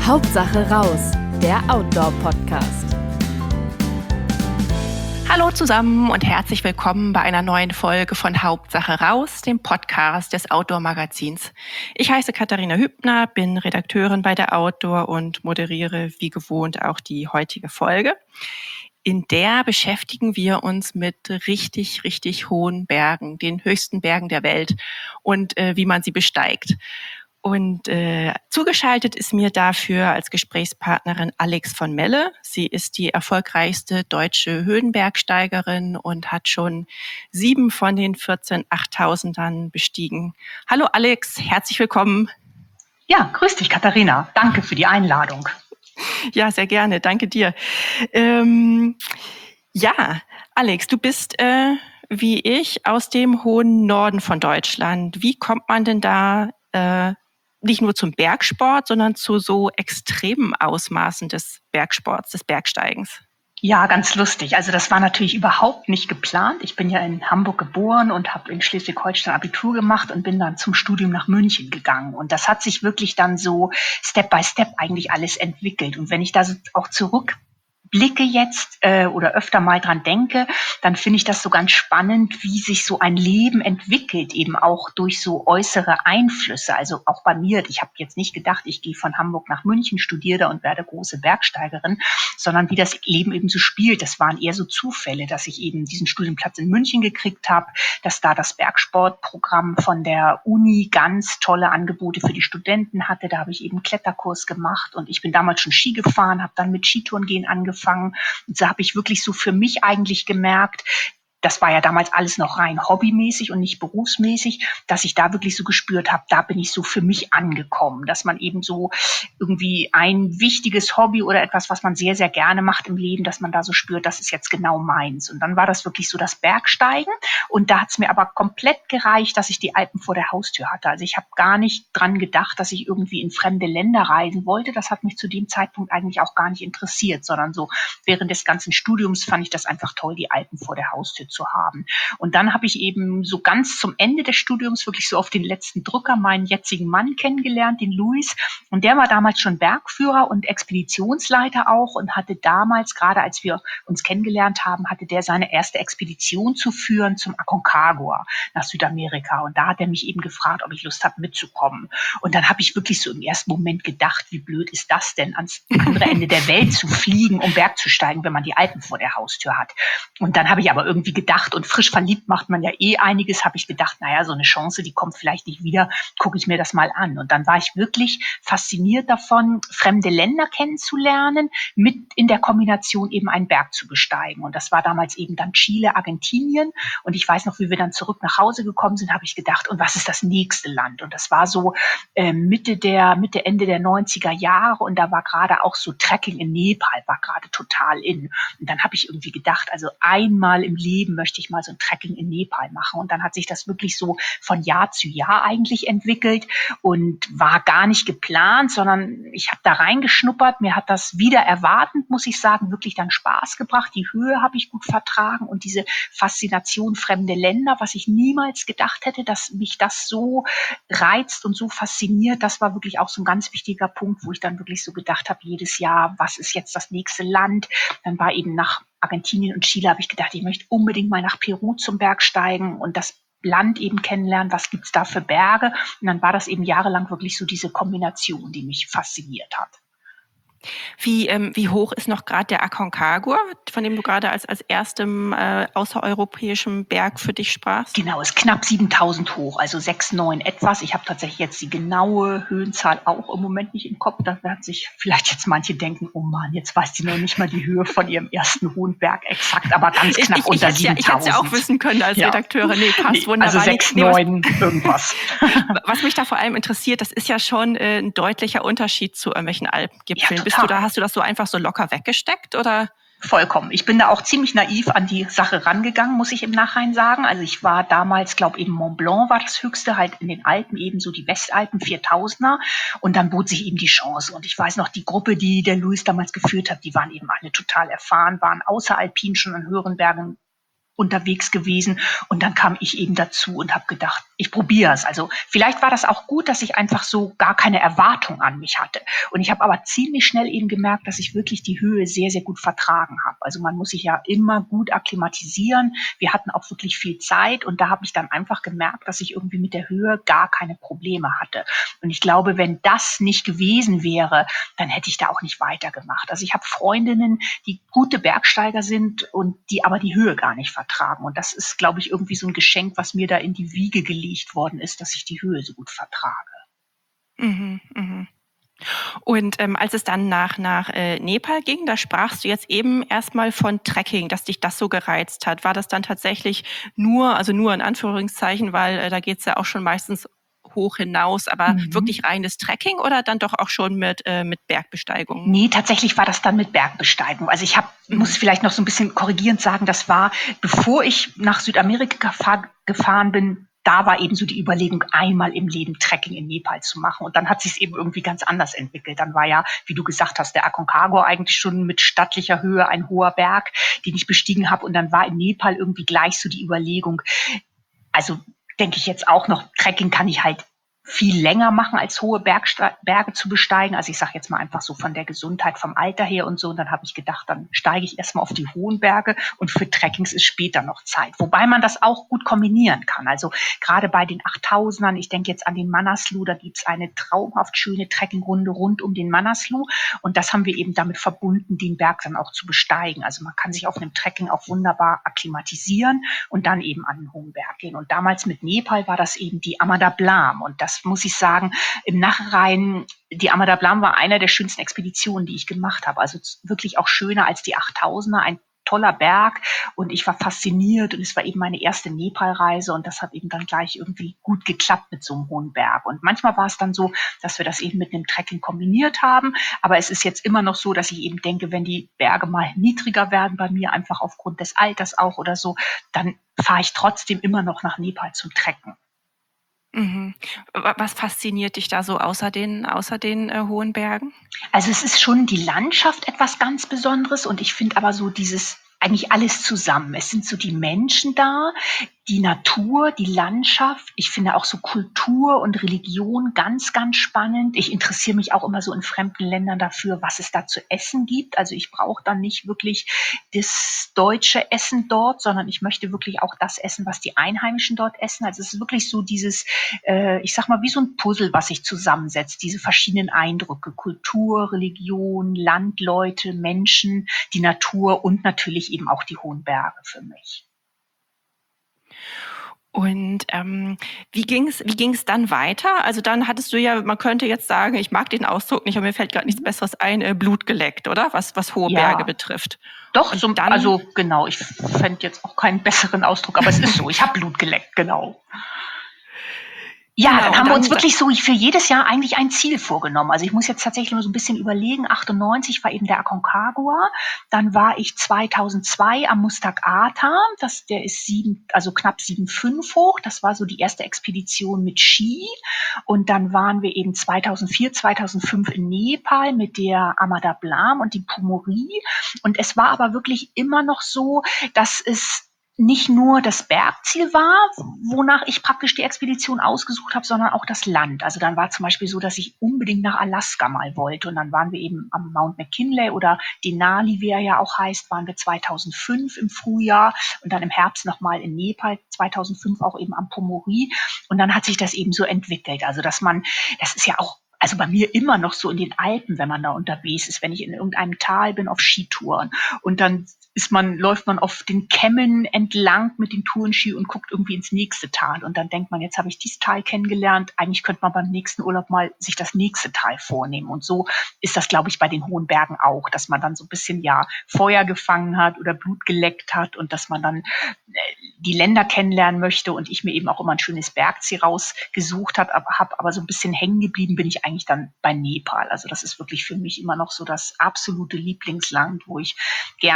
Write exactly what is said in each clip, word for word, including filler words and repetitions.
Hauptsache raus, der Outdoor-Podcast. Hallo zusammen und herzlich willkommen bei einer neuen Folge von Hauptsache raus, dem Podcast des Outdoor-Magazins. Ich heiße Katharina Hübner, bin Redakteurin bei der Outdoor und moderiere wie gewohnt auch die heutige Folge. In der beschäftigen wir uns mit richtig, richtig hohen Bergen, den höchsten Bergen der Welt und äh, wie man sie besteigt. Und äh, zugeschaltet ist mir dafür als Gesprächspartnerin Alex von Melle. Sie ist die erfolgreichste deutsche Höhenbergsteigerin und hat schon sieben von den vierzehn achttausendern bestiegen. Hallo Alex, herzlich willkommen. Ja, grüß dich Katharina. Danke für die Einladung. Ja, sehr gerne. Danke dir. Ähm, ja, Alex, du bist äh, wie ich aus dem hohen Norden von Deutschland. Wie kommt man denn da äh, nicht nur zum Bergsport, sondern zu so extremen Ausmaßen des Bergsports, des Bergsteigens? Ja, ganz lustig. Also das war natürlich überhaupt nicht geplant. Ich bin ja in Hamburg geboren und habe in Schleswig-Holstein Abitur gemacht und bin dann zum Studium nach München gegangen. Und das hat sich wirklich dann so Step by Step eigentlich alles entwickelt. Und wenn ich da so auch zurück blicke jetzt äh, oder öfter mal dran denke, dann finde ich das so ganz spannend, wie sich so ein Leben entwickelt, eben auch durch so äußere Einflüsse. Also auch bei mir, ich habe jetzt nicht gedacht, ich gehe von Hamburg nach München, studiere da und werde große Bergsteigerin, sondern wie das Leben eben so spielt. Das waren eher so Zufälle, dass ich eben diesen Studienplatz in München gekriegt habe, dass da das Bergsportprogramm von der Uni ganz tolle Angebote für die Studenten hatte. Da habe ich eben einen Kletterkurs gemacht und ich bin damals schon Ski gefahren, habe dann mit Skitourengehen angefangen. Und so habe ich wirklich so für mich eigentlich gemerkt, das war ja damals alles noch rein hobbymäßig und nicht berufsmäßig, dass ich da wirklich so gespürt habe, da bin ich so für mich angekommen, dass man eben so irgendwie ein wichtiges Hobby oder etwas, was man sehr, sehr gerne macht im Leben, dass man da so spürt, das ist jetzt genau meins. Und dann war das wirklich so das Bergsteigen und da hat es mir aber komplett gereicht, dass ich die Alpen vor der Haustür hatte. Also ich habe gar nicht dran gedacht, dass ich irgendwie in fremde Länder reisen wollte. Das hat mich zu dem Zeitpunkt eigentlich auch gar nicht interessiert, sondern so während des ganzen Studiums fand ich das einfach toll, die Alpen vor der Haustür zu haben. Und dann habe ich eben so ganz zum Ende des Studiums wirklich so auf den letzten Drücker meinen jetzigen Mann kennengelernt, den Luis. Und der war damals schon Bergführer und Expeditionsleiter auch und hatte damals, gerade als wir uns kennengelernt haben, hatte der seine erste Expedition zu führen zum Aconcagua nach Südamerika. Und da hat er mich eben gefragt, ob ich Lust habe mitzukommen. Und dann habe ich wirklich so im ersten Moment gedacht, wie blöd ist das denn, ans andere Ende der Welt zu fliegen, um Bergzusteigen, wenn man die Alpen vor der Haustür hat. Und dann habe ich aber irgendwie gedacht, und frisch verliebt macht man ja eh einiges, habe ich gedacht, naja, so eine Chance, die kommt vielleicht nicht wieder, gucke ich mir das mal an. Und dann war ich wirklich fasziniert davon, fremde Länder kennenzulernen, mit in der Kombination eben einen Berg zu besteigen. Und das war damals eben dann Chile, Argentinien. Und ich weiß noch, wie wir dann zurück nach Hause gekommen sind, habe ich gedacht, und was ist das nächste Land? Und das war so äh, Mitte der, Mitte, Ende der neunziger Jahre. Und da war gerade auch so Trekking in Nepal, war gerade total in. Und dann habe ich irgendwie gedacht, also einmal im Leben möchte ich mal so ein Trekking in Nepal machen. Und dann hat sich das wirklich so von Jahr zu Jahr eigentlich entwickelt und war gar nicht geplant, sondern ich habe da reingeschnuppert. Mir hat das wieder erwartend, muss ich sagen, wirklich dann Spaß gebracht. Die Höhe habe ich gut vertragen und diese Faszination fremde Länder, was ich niemals gedacht hätte, dass mich das so reizt und so fasziniert. Das war wirklich auch so ein ganz wichtiger Punkt, wo ich dann wirklich so gedacht habe, jedes Jahr, was ist jetzt das nächste Land? Dann war eben nach Argentinien und Chile, habe ich gedacht, ich möchte unbedingt mal nach Peru zum Bergsteigen und das Land eben kennenlernen, was gibt's da für Berge. Und dann war das eben jahrelang wirklich so diese Kombination, die mich fasziniert hat. Wie, ähm, wie hoch ist noch gerade der Aconcagua, von dem du gerade als, als erstem äh, außereuropäischen Berg für dich sprachst? Genau, ist knapp siebentausend hoch, also sechs Komma neun etwas. Ich habe tatsächlich jetzt die genaue Höhenzahl auch im Moment nicht im Kopf. Da werden sich vielleicht jetzt manche denken, oh Mann, jetzt weiß die noch nicht mal die Höhe von ihrem ersten hohen Berg exakt, aber ganz knapp ich, ich, unter ich siebentausend. Ja, ich hätte es ja auch wissen können als ja. Redakteurin. Nee, passt nee, wunderbar. Also sechs Komma neun nee, irgendwas. Was mich da vor allem interessiert, das ist ja schon äh, ein deutlicher Unterschied zu irgendwelchen Alpengipfeln. Ja, Bist du da, hast du das so einfach so locker weggesteckt oder? Vollkommen. Ich bin da auch ziemlich naiv an die Sache rangegangen, muss ich im Nachhinein sagen. Also ich war damals, glaube eben Mont Blanc war das höchste, halt in den Alpen eben so die Westalpen, viertausender. Und dann bot sich eben die Chance. Und ich weiß noch, die Gruppe, die der Luis damals geführt hat, die waren eben alle total erfahren, waren außeralpin schon an höheren Bergen unterwegs gewesen und dann kam ich eben dazu und habe gedacht, ich probiere es. Also vielleicht war das auch gut, dass ich einfach so gar keine Erwartung an mich hatte. Und ich habe aber ziemlich schnell eben gemerkt, dass ich wirklich die Höhe sehr, sehr gut vertragen habe. Also man muss sich ja immer gut akklimatisieren. Wir hatten auch wirklich viel Zeit und da habe ich dann einfach gemerkt, dass ich irgendwie mit der Höhe gar keine Probleme hatte. Und ich glaube, wenn das nicht gewesen wäre, dann hätte ich da auch nicht weitergemacht. Also ich habe Freundinnen, die gute Bergsteiger sind und die aber die Höhe gar nicht vertragen. Tragen. Und das ist, glaube ich, irgendwie so ein Geschenk, was mir da in die Wiege gelegt worden ist, dass ich die Höhe so gut vertrage. Mhm, mhm. Und ähm, als es dann nach, nach äh, Nepal ging, da sprachst du jetzt eben erstmal von Trekking, dass dich das so gereizt hat. War das dann tatsächlich nur, also nur in Anführungszeichen, weil äh, da geht's ja auch schon meistens hoch hinaus, aber Mhm. wirklich reines Trekking oder dann doch auch schon mit, äh, mit Bergbesteigung? Nee, tatsächlich war das dann mit Bergbesteigung. Also ich hab, Mhm. muss vielleicht noch so ein bisschen korrigierend sagen, das war, bevor ich nach Südamerika gefahr, gefahren bin, da war eben so die Überlegung, einmal im Leben Trekking in Nepal zu machen. Und dann hat sich es eben irgendwie ganz anders entwickelt. Dann war ja, wie du gesagt hast, der Aconcagua eigentlich schon mit stattlicher Höhe ein hoher Berg, den ich bestiegen habe. Und dann war in Nepal irgendwie gleich so die Überlegung, also denke ich jetzt auch noch, Trekking kann ich halt viel länger machen, als hohe Bergste- Berge zu besteigen. Also ich sage jetzt mal einfach so von der Gesundheit, vom Alter her und so. Und dann habe ich gedacht, dann steige ich erstmal auf die hohen Berge und für Trekkings ist später noch Zeit. Wobei man das auch gut kombinieren kann. Also gerade bei den achttausendern, ich denke jetzt an den Manaslu, da gibt's eine traumhaft schöne Trekkingrunde rund um den Manaslu. Und das haben wir eben damit verbunden, den Berg dann auch zu besteigen. Also man kann sich auf einem Trekking auch wunderbar akklimatisieren und dann eben an den hohen Berg gehen. Und damals mit Nepal war das eben die Amada Blam. Und das muss ich sagen, im Nachhinein, die Amada Blam war einer der schönsten Expeditionen, die ich gemacht habe. Also wirklich auch schöner als die achttausender, ein toller Berg und ich war fasziniert und es war eben meine erste Nepal-Reise und das hat eben dann gleich irgendwie gut geklappt mit so einem hohen Berg. Und manchmal war es dann so, dass wir das eben mit einem Trekking kombiniert haben, aber es ist jetzt immer noch so, dass ich eben denke, wenn die Berge mal niedriger werden bei mir, einfach aufgrund des Alters auch oder so, dann fahre ich trotzdem immer noch nach Nepal zum Trekken. Mhm. Wa- Was fasziniert dich da so außer den, außer den äh, hohen Bergen? Also es ist schon die Landschaft etwas ganz Besonderes und ich finde aber so dieses eigentlich alles zusammen. Es sind so die Menschen da, die Natur, die Landschaft. Ich finde auch so Kultur und Religion ganz, ganz spannend. Ich interessiere mich auch immer so in fremden Ländern dafür, was es da zu essen gibt. Also ich brauche dann nicht wirklich das deutsche Essen dort, sondern ich möchte wirklich auch das essen, was die Einheimischen dort essen. Also es ist wirklich so dieses, äh, ich sag mal, wie so ein Puzzle, was sich zusammensetzt. Diese verschiedenen Eindrücke, Kultur, Religion, Landleute, Menschen, die Natur und natürlich eben auch die hohen Berge für mich. Und ähm, wie ging's, wie ging's dann weiter? Also dann hattest du ja, man könnte jetzt sagen, ich mag den Ausdruck nicht, aber mir fällt gerade nichts Besseres ein, äh, Blut geleckt, oder? Was, was hohe Ja, Berge betrifft. doch, Und so, dann, also genau, ich fände jetzt auch keinen besseren Ausdruck, aber es ist so, ich habe Blut geleckt, genau. Ja, genau, dann und haben wir uns dann, wirklich so für jedes Jahr eigentlich ein Ziel vorgenommen. Also ich muss jetzt tatsächlich nur so ein bisschen überlegen. achtundneunzig war eben der Aconcagua. Dann war ich zweitausendzwei am Muztagh Ata. Das, der ist sieben, also knapp sieben Komma fünf hoch. Das war so die erste Expedition mit Ski. Und dann waren wir eben zweitausendvier, zweitausendfünf in Nepal mit der Amada Blam und die Pumori. Und es war aber wirklich immer noch so, dass es nicht nur das Bergziel war, wonach ich praktisch die Expedition ausgesucht habe, sondern auch das Land. Also dann war zum Beispiel so, dass ich unbedingt nach Alaska mal wollte. Und dann waren wir eben am Mount McKinley oder Denali, wie er ja auch heißt, waren wir zweitausendfünf im Frühjahr und dann im Herbst nochmal in Nepal, zweitausendfünf auch eben am Pumori. Und dann hat sich das eben so entwickelt. Also dass man, das ist ja auch also bei mir immer noch so in den Alpen, wenn man da unterwegs ist, wenn ich in irgendeinem Tal bin auf Skitouren und dann ist man, läuft man auf den Kämmen entlang mit den Tourenski und guckt irgendwie ins nächste Tal und dann denkt man, jetzt habe ich dieses Tal kennengelernt, eigentlich könnte man beim nächsten Urlaub mal sich das nächste Tal vornehmen und so ist das, glaube ich, bei den hohen Bergen auch, dass man dann so ein bisschen, ja, Feuer gefangen hat oder Blut geleckt hat und dass man dann die Länder kennenlernen möchte und ich mir eben auch immer ein schönes Bergziel rausgesucht habe, hab, aber so ein bisschen hängen geblieben bin ich eigentlich dann bei Nepal. Also das ist wirklich für mich immer noch so das absolute Lieblingsland, wo ich gerne noch viel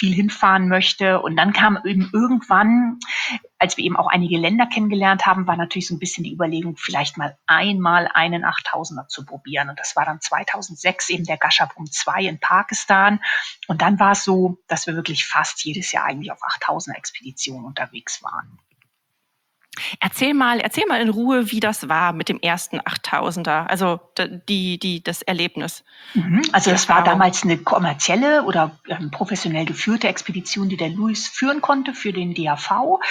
viel hinfahren möchte. Und dann kam eben irgendwann, als wir eben auch einige Länder kennengelernt haben, war natürlich so ein bisschen die Überlegung, vielleicht mal einmal einen achttausender zu probieren. Und das war dann zweitausendsechs eben der Gasherbrum zwei in Pakistan. Und dann war es so, dass wir wirklich fast jedes Jahr eigentlich auf achttausender Expeditionen unterwegs waren. Erzähl mal, erzähl mal in Ruhe, wie das war mit dem ersten achttausender, also die, die, das Erlebnis. Mhm. Also die das war Erfahrung. damals eine kommerzielle oder ähm, professionell geführte Expedition, die der Louis führen konnte für den D A V.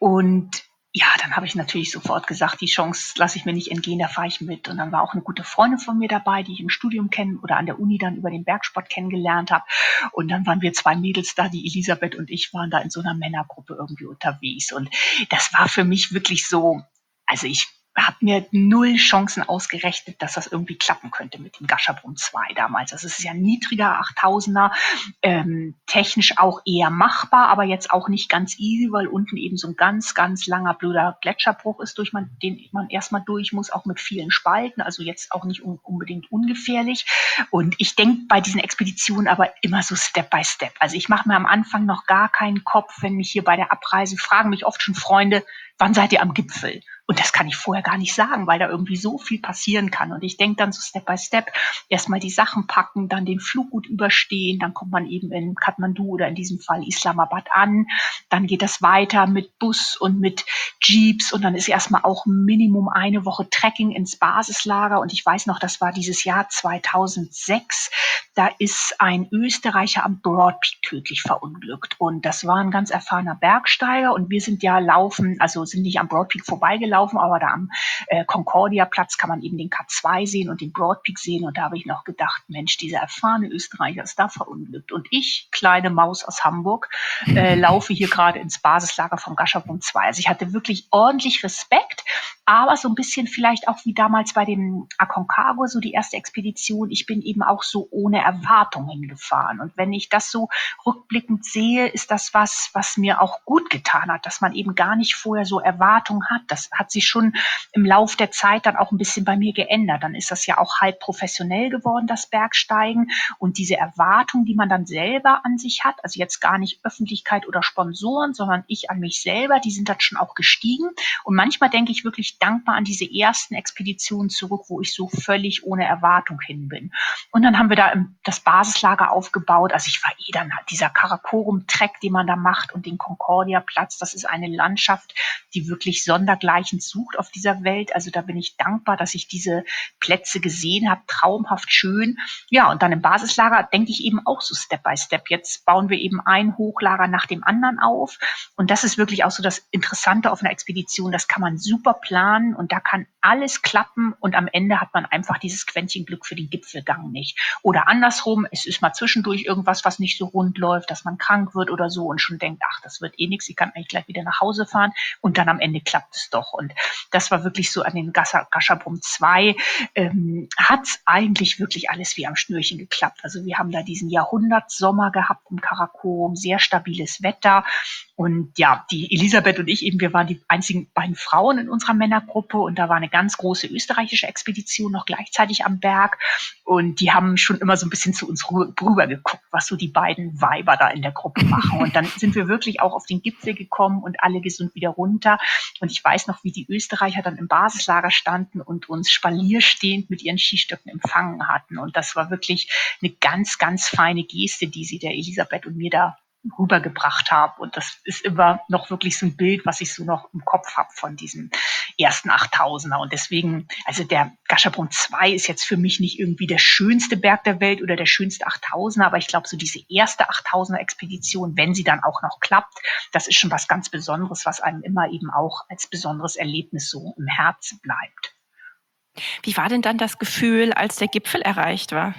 Und ja, dann habe ich natürlich sofort gesagt, die Chance lasse ich mir nicht entgehen, da fahre ich mit. Und dann war auch eine gute Freundin von mir dabei, die ich im Studium kennen oder an der Uni dann über den Bergsport kennengelernt habe. Und dann waren wir zwei Mädels da, die Elisabeth und ich waren da in so einer Männergruppe irgendwie unterwegs. Und das war für mich wirklich so, also ich habe mir null Chancen ausgerechnet, dass das irgendwie klappen könnte mit dem Gasherbrum zwei damals. Das ist ja ein niedriger achttausender, ähm, technisch auch eher machbar, aber jetzt auch nicht ganz easy, weil unten eben so ein ganz, ganz langer, blöder Gletscherbruch ist, durch man, den man erstmal durch muss, auch mit vielen Spalten, also jetzt auch nicht un- unbedingt ungefährlich. Und ich denke bei diesen Expeditionen aber immer so Step by Step. Also ich mache mir am Anfang noch gar keinen Kopf, wenn mich hier bei der Abreise fragen mich oft schon Freunde, wann seid ihr am Gipfel? Und das kann ich vorher gar nicht sagen, weil da irgendwie so viel passieren kann. Und ich denke dann so Step by Step, erstmal die Sachen packen, dann den Flug gut überstehen, dann kommt man eben in Kathmandu oder in diesem Fall Islamabad an. Dann geht das weiter mit Bus und mit Jeeps und dann ist erstmal auch Minimum eine Woche Trekking ins Basislager. Und ich weiß noch, das war dieses Jahr zweitausendsechs. Da ist ein Österreicher am Broad Peak tödlich verunglückt. Und das war ein ganz erfahrener Bergsteiger. Und wir sind ja laufen, also sind nicht am Broad Peak vorbeigelaufen, aber da am äh, Concordia-Platz kann man eben den K zwei sehen und den Broad Peak sehen. Und da habe ich noch gedacht, Mensch, dieser erfahrene Österreicher ist da verunglückt. Und ich, kleine Maus aus Hamburg, äh, laufe hier gerade ins Basislager vom Gasherbrum zwei. Also ich hatte wirklich ordentlich Respekt, aber so ein bisschen vielleicht auch wie damals bei dem Aconcagua, so die erste Expedition. Ich bin eben auch so ohne Erwartung hingefahren. Und wenn ich das so rückblickend sehe, ist das was, was mir auch gut getan hat, dass man eben gar nicht vorher so Erwartungen hat. Das hat sich schon im Lauf der Zeit dann auch ein bisschen bei mir geändert. Dann ist das ja auch halb professionell geworden, das Bergsteigen. Und diese Erwartung, die man dann selber an sich hat, also jetzt gar nicht Öffentlichkeit oder Sponsoren, sondern ich an mich selber, die sind dann schon auch gestiegen. Und manchmal denke ich wirklich dankbar an diese ersten Expeditionen zurück, wo ich so völlig ohne Erwartung hin bin. Und dann haben wir da das Basislager aufgebaut. Also ich war eh dann halt dieser Karakorum-Trek, den man da macht und den Concordia-Platz. Das ist eine Landschaft, die wirklich sondergleichen sucht auf dieser Welt. Also da bin ich dankbar, dass ich diese Plätze gesehen habe. Traumhaft schön. Ja, und dann im Basislager denke ich eben auch so Step by Step. Jetzt bauen wir eben ein Hochlager nach dem anderen auf. Und das ist wirklich auch so das Interessante auf einer Expedition. Das kann man super planen und da kann alles klappen und am Ende hat man einfach dieses Quäntchen Glück für den Gipfelgang nicht. Oder andersrum, es ist mal zwischendurch irgendwas, was nicht so rund läuft, dass man krank wird oder so und schon denkt, ach, das wird eh nichts, ich kann eigentlich gleich wieder nach Hause fahren und dann am Ende klappt es doch. Und das war wirklich so an den Gasherbrum zwei, ähm, hat eigentlich wirklich alles wie am Schnürchen geklappt. Also wir haben da diesen Jahrhundertsommer gehabt im Karakorum, sehr stabiles Wetter. Und ja, die Elisabeth und ich eben, wir waren die einzigen beiden Frauen in unserer Männergruppe und da war eine ganz große österreichische Expedition noch gleichzeitig am Berg und die haben schon immer so ein bisschen zu uns rüber geguckt, was so die beiden Weiber da in der Gruppe machen. Und dann sind wir wirklich auch auf den Gipfel gekommen und alle gesund wieder runter. Und ich weiß noch, wie die Österreicher dann im Basislager standen und uns spalierstehend mit ihren Skistöcken empfangen hatten. Und das war wirklich eine ganz, ganz feine Geste, die sie der Elisabeth und mir da rübergebracht habe. Und das ist immer noch wirklich so ein Bild, was ich so noch im Kopf habe von diesem ersten achttausender. Und deswegen, also der Gasherbrum zwei ist jetzt für mich nicht irgendwie der schönste Berg der Welt oder der schönste achttausender, aber ich glaube, so diese erste achttausender-Expedition, wenn sie dann auch noch klappt, das ist schon was ganz Besonderes, was einem immer eben auch als besonderes Erlebnis so im Herzen bleibt. Wie war denn dann das Gefühl, als der Gipfel erreicht war?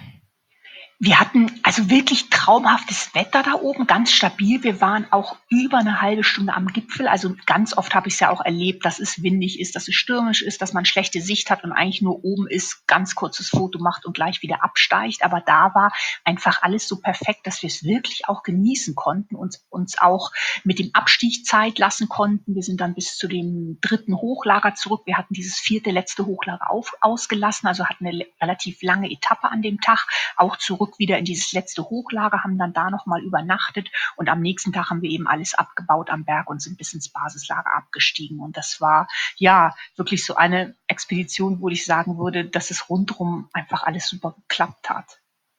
Wir hatten also wirklich traumhaftes Wetter da oben, ganz stabil. Wir waren auch über eine halbe Stunde am Gipfel. Also ganz oft habe ich es ja auch erlebt, dass es windig ist, dass es stürmisch ist, dass man schlechte Sicht hat und eigentlich nur oben ist, ganz kurzes Foto macht und gleich wieder absteigt. Aber da war einfach alles so perfekt, dass wir es wirklich auch genießen konnten und uns auch mit dem Abstieg Zeit lassen konnten. Wir sind dann bis zu dem dritten Hochlager zurück. Wir hatten dieses vierte, letzte Hochlager auf, ausgelassen, also hatten eine relativ lange Etappe an dem Tag, auch zurück zurück wieder in dieses letzte Hochlager, haben dann da nochmal übernachtet und am nächsten Tag haben wir eben alles abgebaut am Berg und sind bis ins Basislager abgestiegen. Und das war ja wirklich so eine Expedition, wo ich sagen würde, dass es rundherum einfach alles super geklappt hat.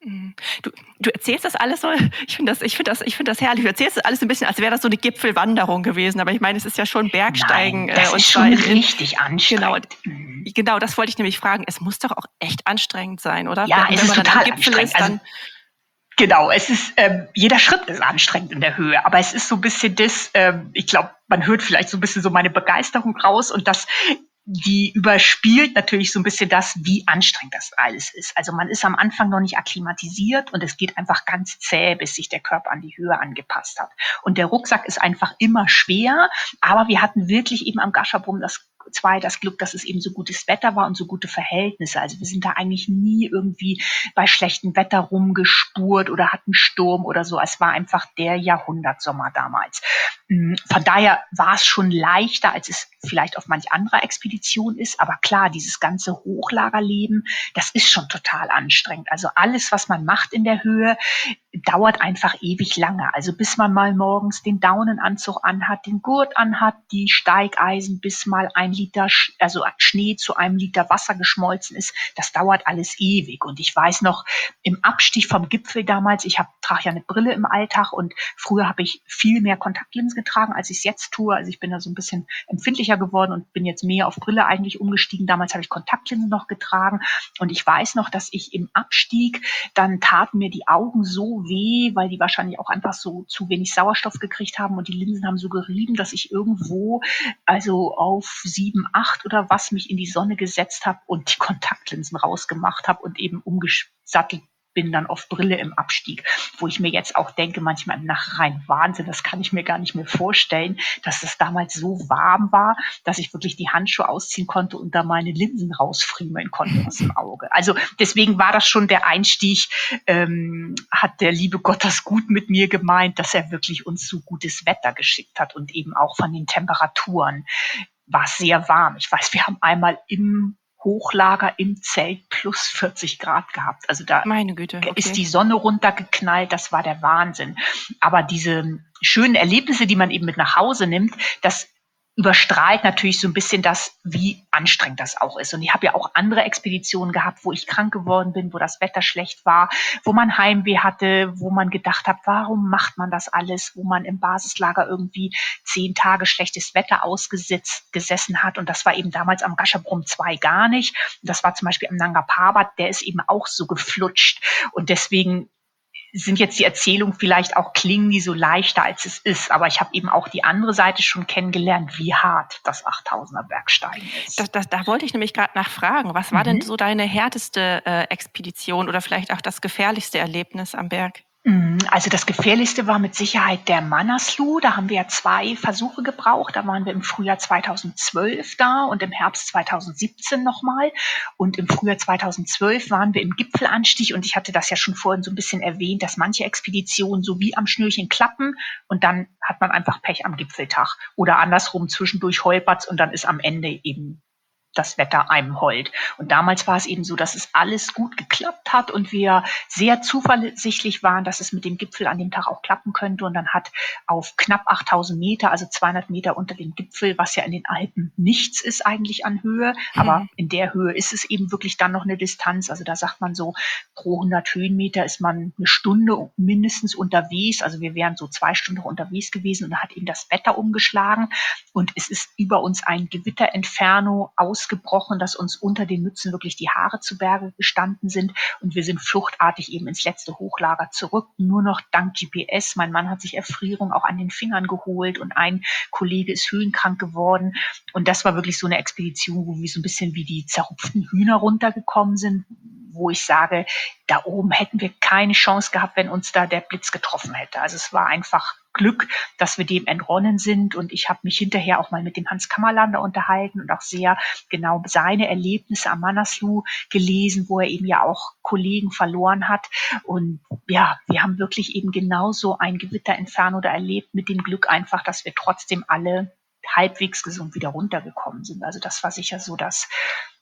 Du, du erzählst das alles so, ich finde das, ich finde das, ich finde das herrlich. Du erzählst das alles ein bisschen, als wäre das so eine Gipfelwanderung gewesen. Aber ich meine, es ist ja schon Bergsteigen. Nein, das äh, und ist zwar schon in, in, richtig anstrengend. Genau, Mhm. genau, das wollte ich nämlich fragen. Es muss doch auch echt anstrengend sein, oder? Ja, Wenn, es wenn ist man dann am total Gipfel anstrengend. ist, dann. Also, genau, es ist, ähm, jeder Schritt ist anstrengend in der Höhe, aber es ist so ein bisschen das, ähm, ich glaube, man hört vielleicht so ein bisschen so meine Begeisterung raus und das, die überspielt natürlich so ein bisschen das, wie anstrengend das alles ist. Also man ist am Anfang noch nicht akklimatisiert und es geht einfach ganz zäh, bis sich der Körper an die Höhe angepasst hat. Und der Rucksack ist einfach immer schwer, aber wir hatten wirklich eben am Gasherbrum das zwei das Glück, dass es eben so gutes Wetter war und so gute Verhältnisse. Also wir sind da eigentlich nie irgendwie bei schlechtem Wetter rumgespurt oder hatten Sturm oder so. Es war einfach der Jahrhundertsommer damals. Von daher war es schon leichter, als es vielleicht auf manch anderer Expedition ist. Aber klar, dieses ganze Hochlagerleben, das ist schon total anstrengend. Also alles, was man macht in der Höhe, dauert einfach ewig lange. Also bis man mal morgens den Daunenanzug anhat, den Gurt anhat, die Steigeisen, bis mal ein Liter, Sch- also Schnee zu einem Liter Wasser geschmolzen ist, das dauert alles ewig. Und ich weiß noch, im Abstieg vom Gipfel damals, ich hab, trage ja eine Brille im Alltag und früher habe ich viel mehr Kontaktlinsen getragen, als ich es jetzt tue. Also ich bin da so ein bisschen empfindlicher geworden und bin jetzt mehr auf Brille eigentlich umgestiegen. Damals habe ich Kontaktlinsen noch getragen und ich weiß noch, dass ich im Abstieg, dann taten mir die Augen so weh, weil die wahrscheinlich auch einfach so zu wenig Sauerstoff gekriegt haben und die Linsen haben so gerieben, dass ich irgendwo also auf sieben, acht oder was mich in die Sonne gesetzt habe und die Kontaktlinsen rausgemacht habe und eben umgesattelt bin dann auf Brille im Abstieg, wo ich mir jetzt auch denke, manchmal im Nachhinein Wahnsinn, das kann ich mir gar nicht mehr vorstellen, dass das damals so warm war, dass ich wirklich die Handschuhe ausziehen konnte und da meine Linsen rausfriemeln konnte aus dem Auge. Also deswegen war das schon der Einstieg, ähm, hat der liebe Gott das gut mit mir gemeint, dass er wirklich uns so gutes Wetter geschickt hat und eben auch von den Temperaturen war es sehr warm. Ich weiß, wir haben einmal im Hochlager im Zelt plus vierzig Grad gehabt. Also da Meine Güte, okay. ist die Sonne runtergeknallt, das war der Wahnsinn. Aber diese schönen Erlebnisse, die man eben mit nach Hause nimmt, das überstrahlt natürlich so ein bisschen das, wie anstrengend das auch ist. Und ich habe ja auch andere Expeditionen gehabt, wo ich krank geworden bin, wo das Wetter schlecht war, wo man Heimweh hatte, wo man gedacht hat, warum macht man das alles, wo man im Basislager irgendwie zehn Tage schlechtes Wetter ausgesetzt gesessen hat. Und das war eben damals am Gasherbrum zwei gar nicht. Und das war zum Beispiel am Nanga Parbat, der ist eben auch so geflutscht. Und deswegen sind jetzt die Erzählungen vielleicht auch, klingen die so leichter, als es ist. Aber ich habe eben auch die andere Seite schon kennengelernt, wie hart das achttausender Bergsteigen ist. Das, das, da wollte ich nämlich gerade nachfragen. Was war Mhm. denn so deine härteste äh, Expedition oder vielleicht auch das gefährlichste Erlebnis am Berg? Also das Gefährlichste war mit Sicherheit der Manaslu. Da haben wir ja zwei Versuche gebraucht. Da waren wir im Frühjahr zweitausendzwölf da und im Herbst zweitausendsiebzehn nochmal. Und im Frühjahr zweitausendzwölf waren wir im Gipfelanstieg. Und ich hatte das ja schon vorhin so ein bisschen erwähnt, dass manche Expeditionen so wie am Schnürchen klappen und dann hat man einfach Pech am Gipfeltag. Oder andersrum, zwischendurch holpert's und dann ist am Ende eben das Wetter einem heult. Und damals war es eben so, dass es alles gut geklappt hat und wir sehr zuversichtlich waren, dass es mit dem Gipfel an dem Tag auch klappen könnte. Und dann hat auf knapp achttausend Meter, also zweihundert Meter unter dem Gipfel, was ja in den Alpen nichts ist eigentlich an Höhe, aber Mhm. in der Höhe ist es eben wirklich dann noch eine Distanz. Also da sagt man so, pro hundert Höhenmeter ist man eine Stunde mindestens unterwegs. Also wir wären so zwei Stunden unterwegs gewesen und da hat eben das Wetter umgeschlagen und es ist über uns ein Gewitterentferno aus gebrochen, dass uns unter den Mützen wirklich die Haare zu Berge gestanden sind und wir sind fluchtartig eben ins letzte Hochlager zurück, nur noch dank G P S. Mein Mann hat sich Erfrierung auch an den Fingern geholt und ein Kollege ist höhenkrank geworden und das war wirklich so eine Expedition, wo wir so ein bisschen wie die zerrupften Hühner runtergekommen sind, wo ich sage, da oben hätten wir keine Chance gehabt, wenn uns da der Blitz getroffen hätte. Also es war einfach Glück, dass wir dem entronnen sind und ich habe mich hinterher auch mal mit dem Hans Kammerlander unterhalten und auch sehr genau seine Erlebnisse am Manaslu gelesen, wo er eben ja auch Kollegen verloren hat und ja, wir haben wirklich eben genauso ein Gewitterentferno da erlebt mit dem Glück einfach, dass wir trotzdem alle halbwegs gesund wieder runtergekommen sind. Also das war sicher so das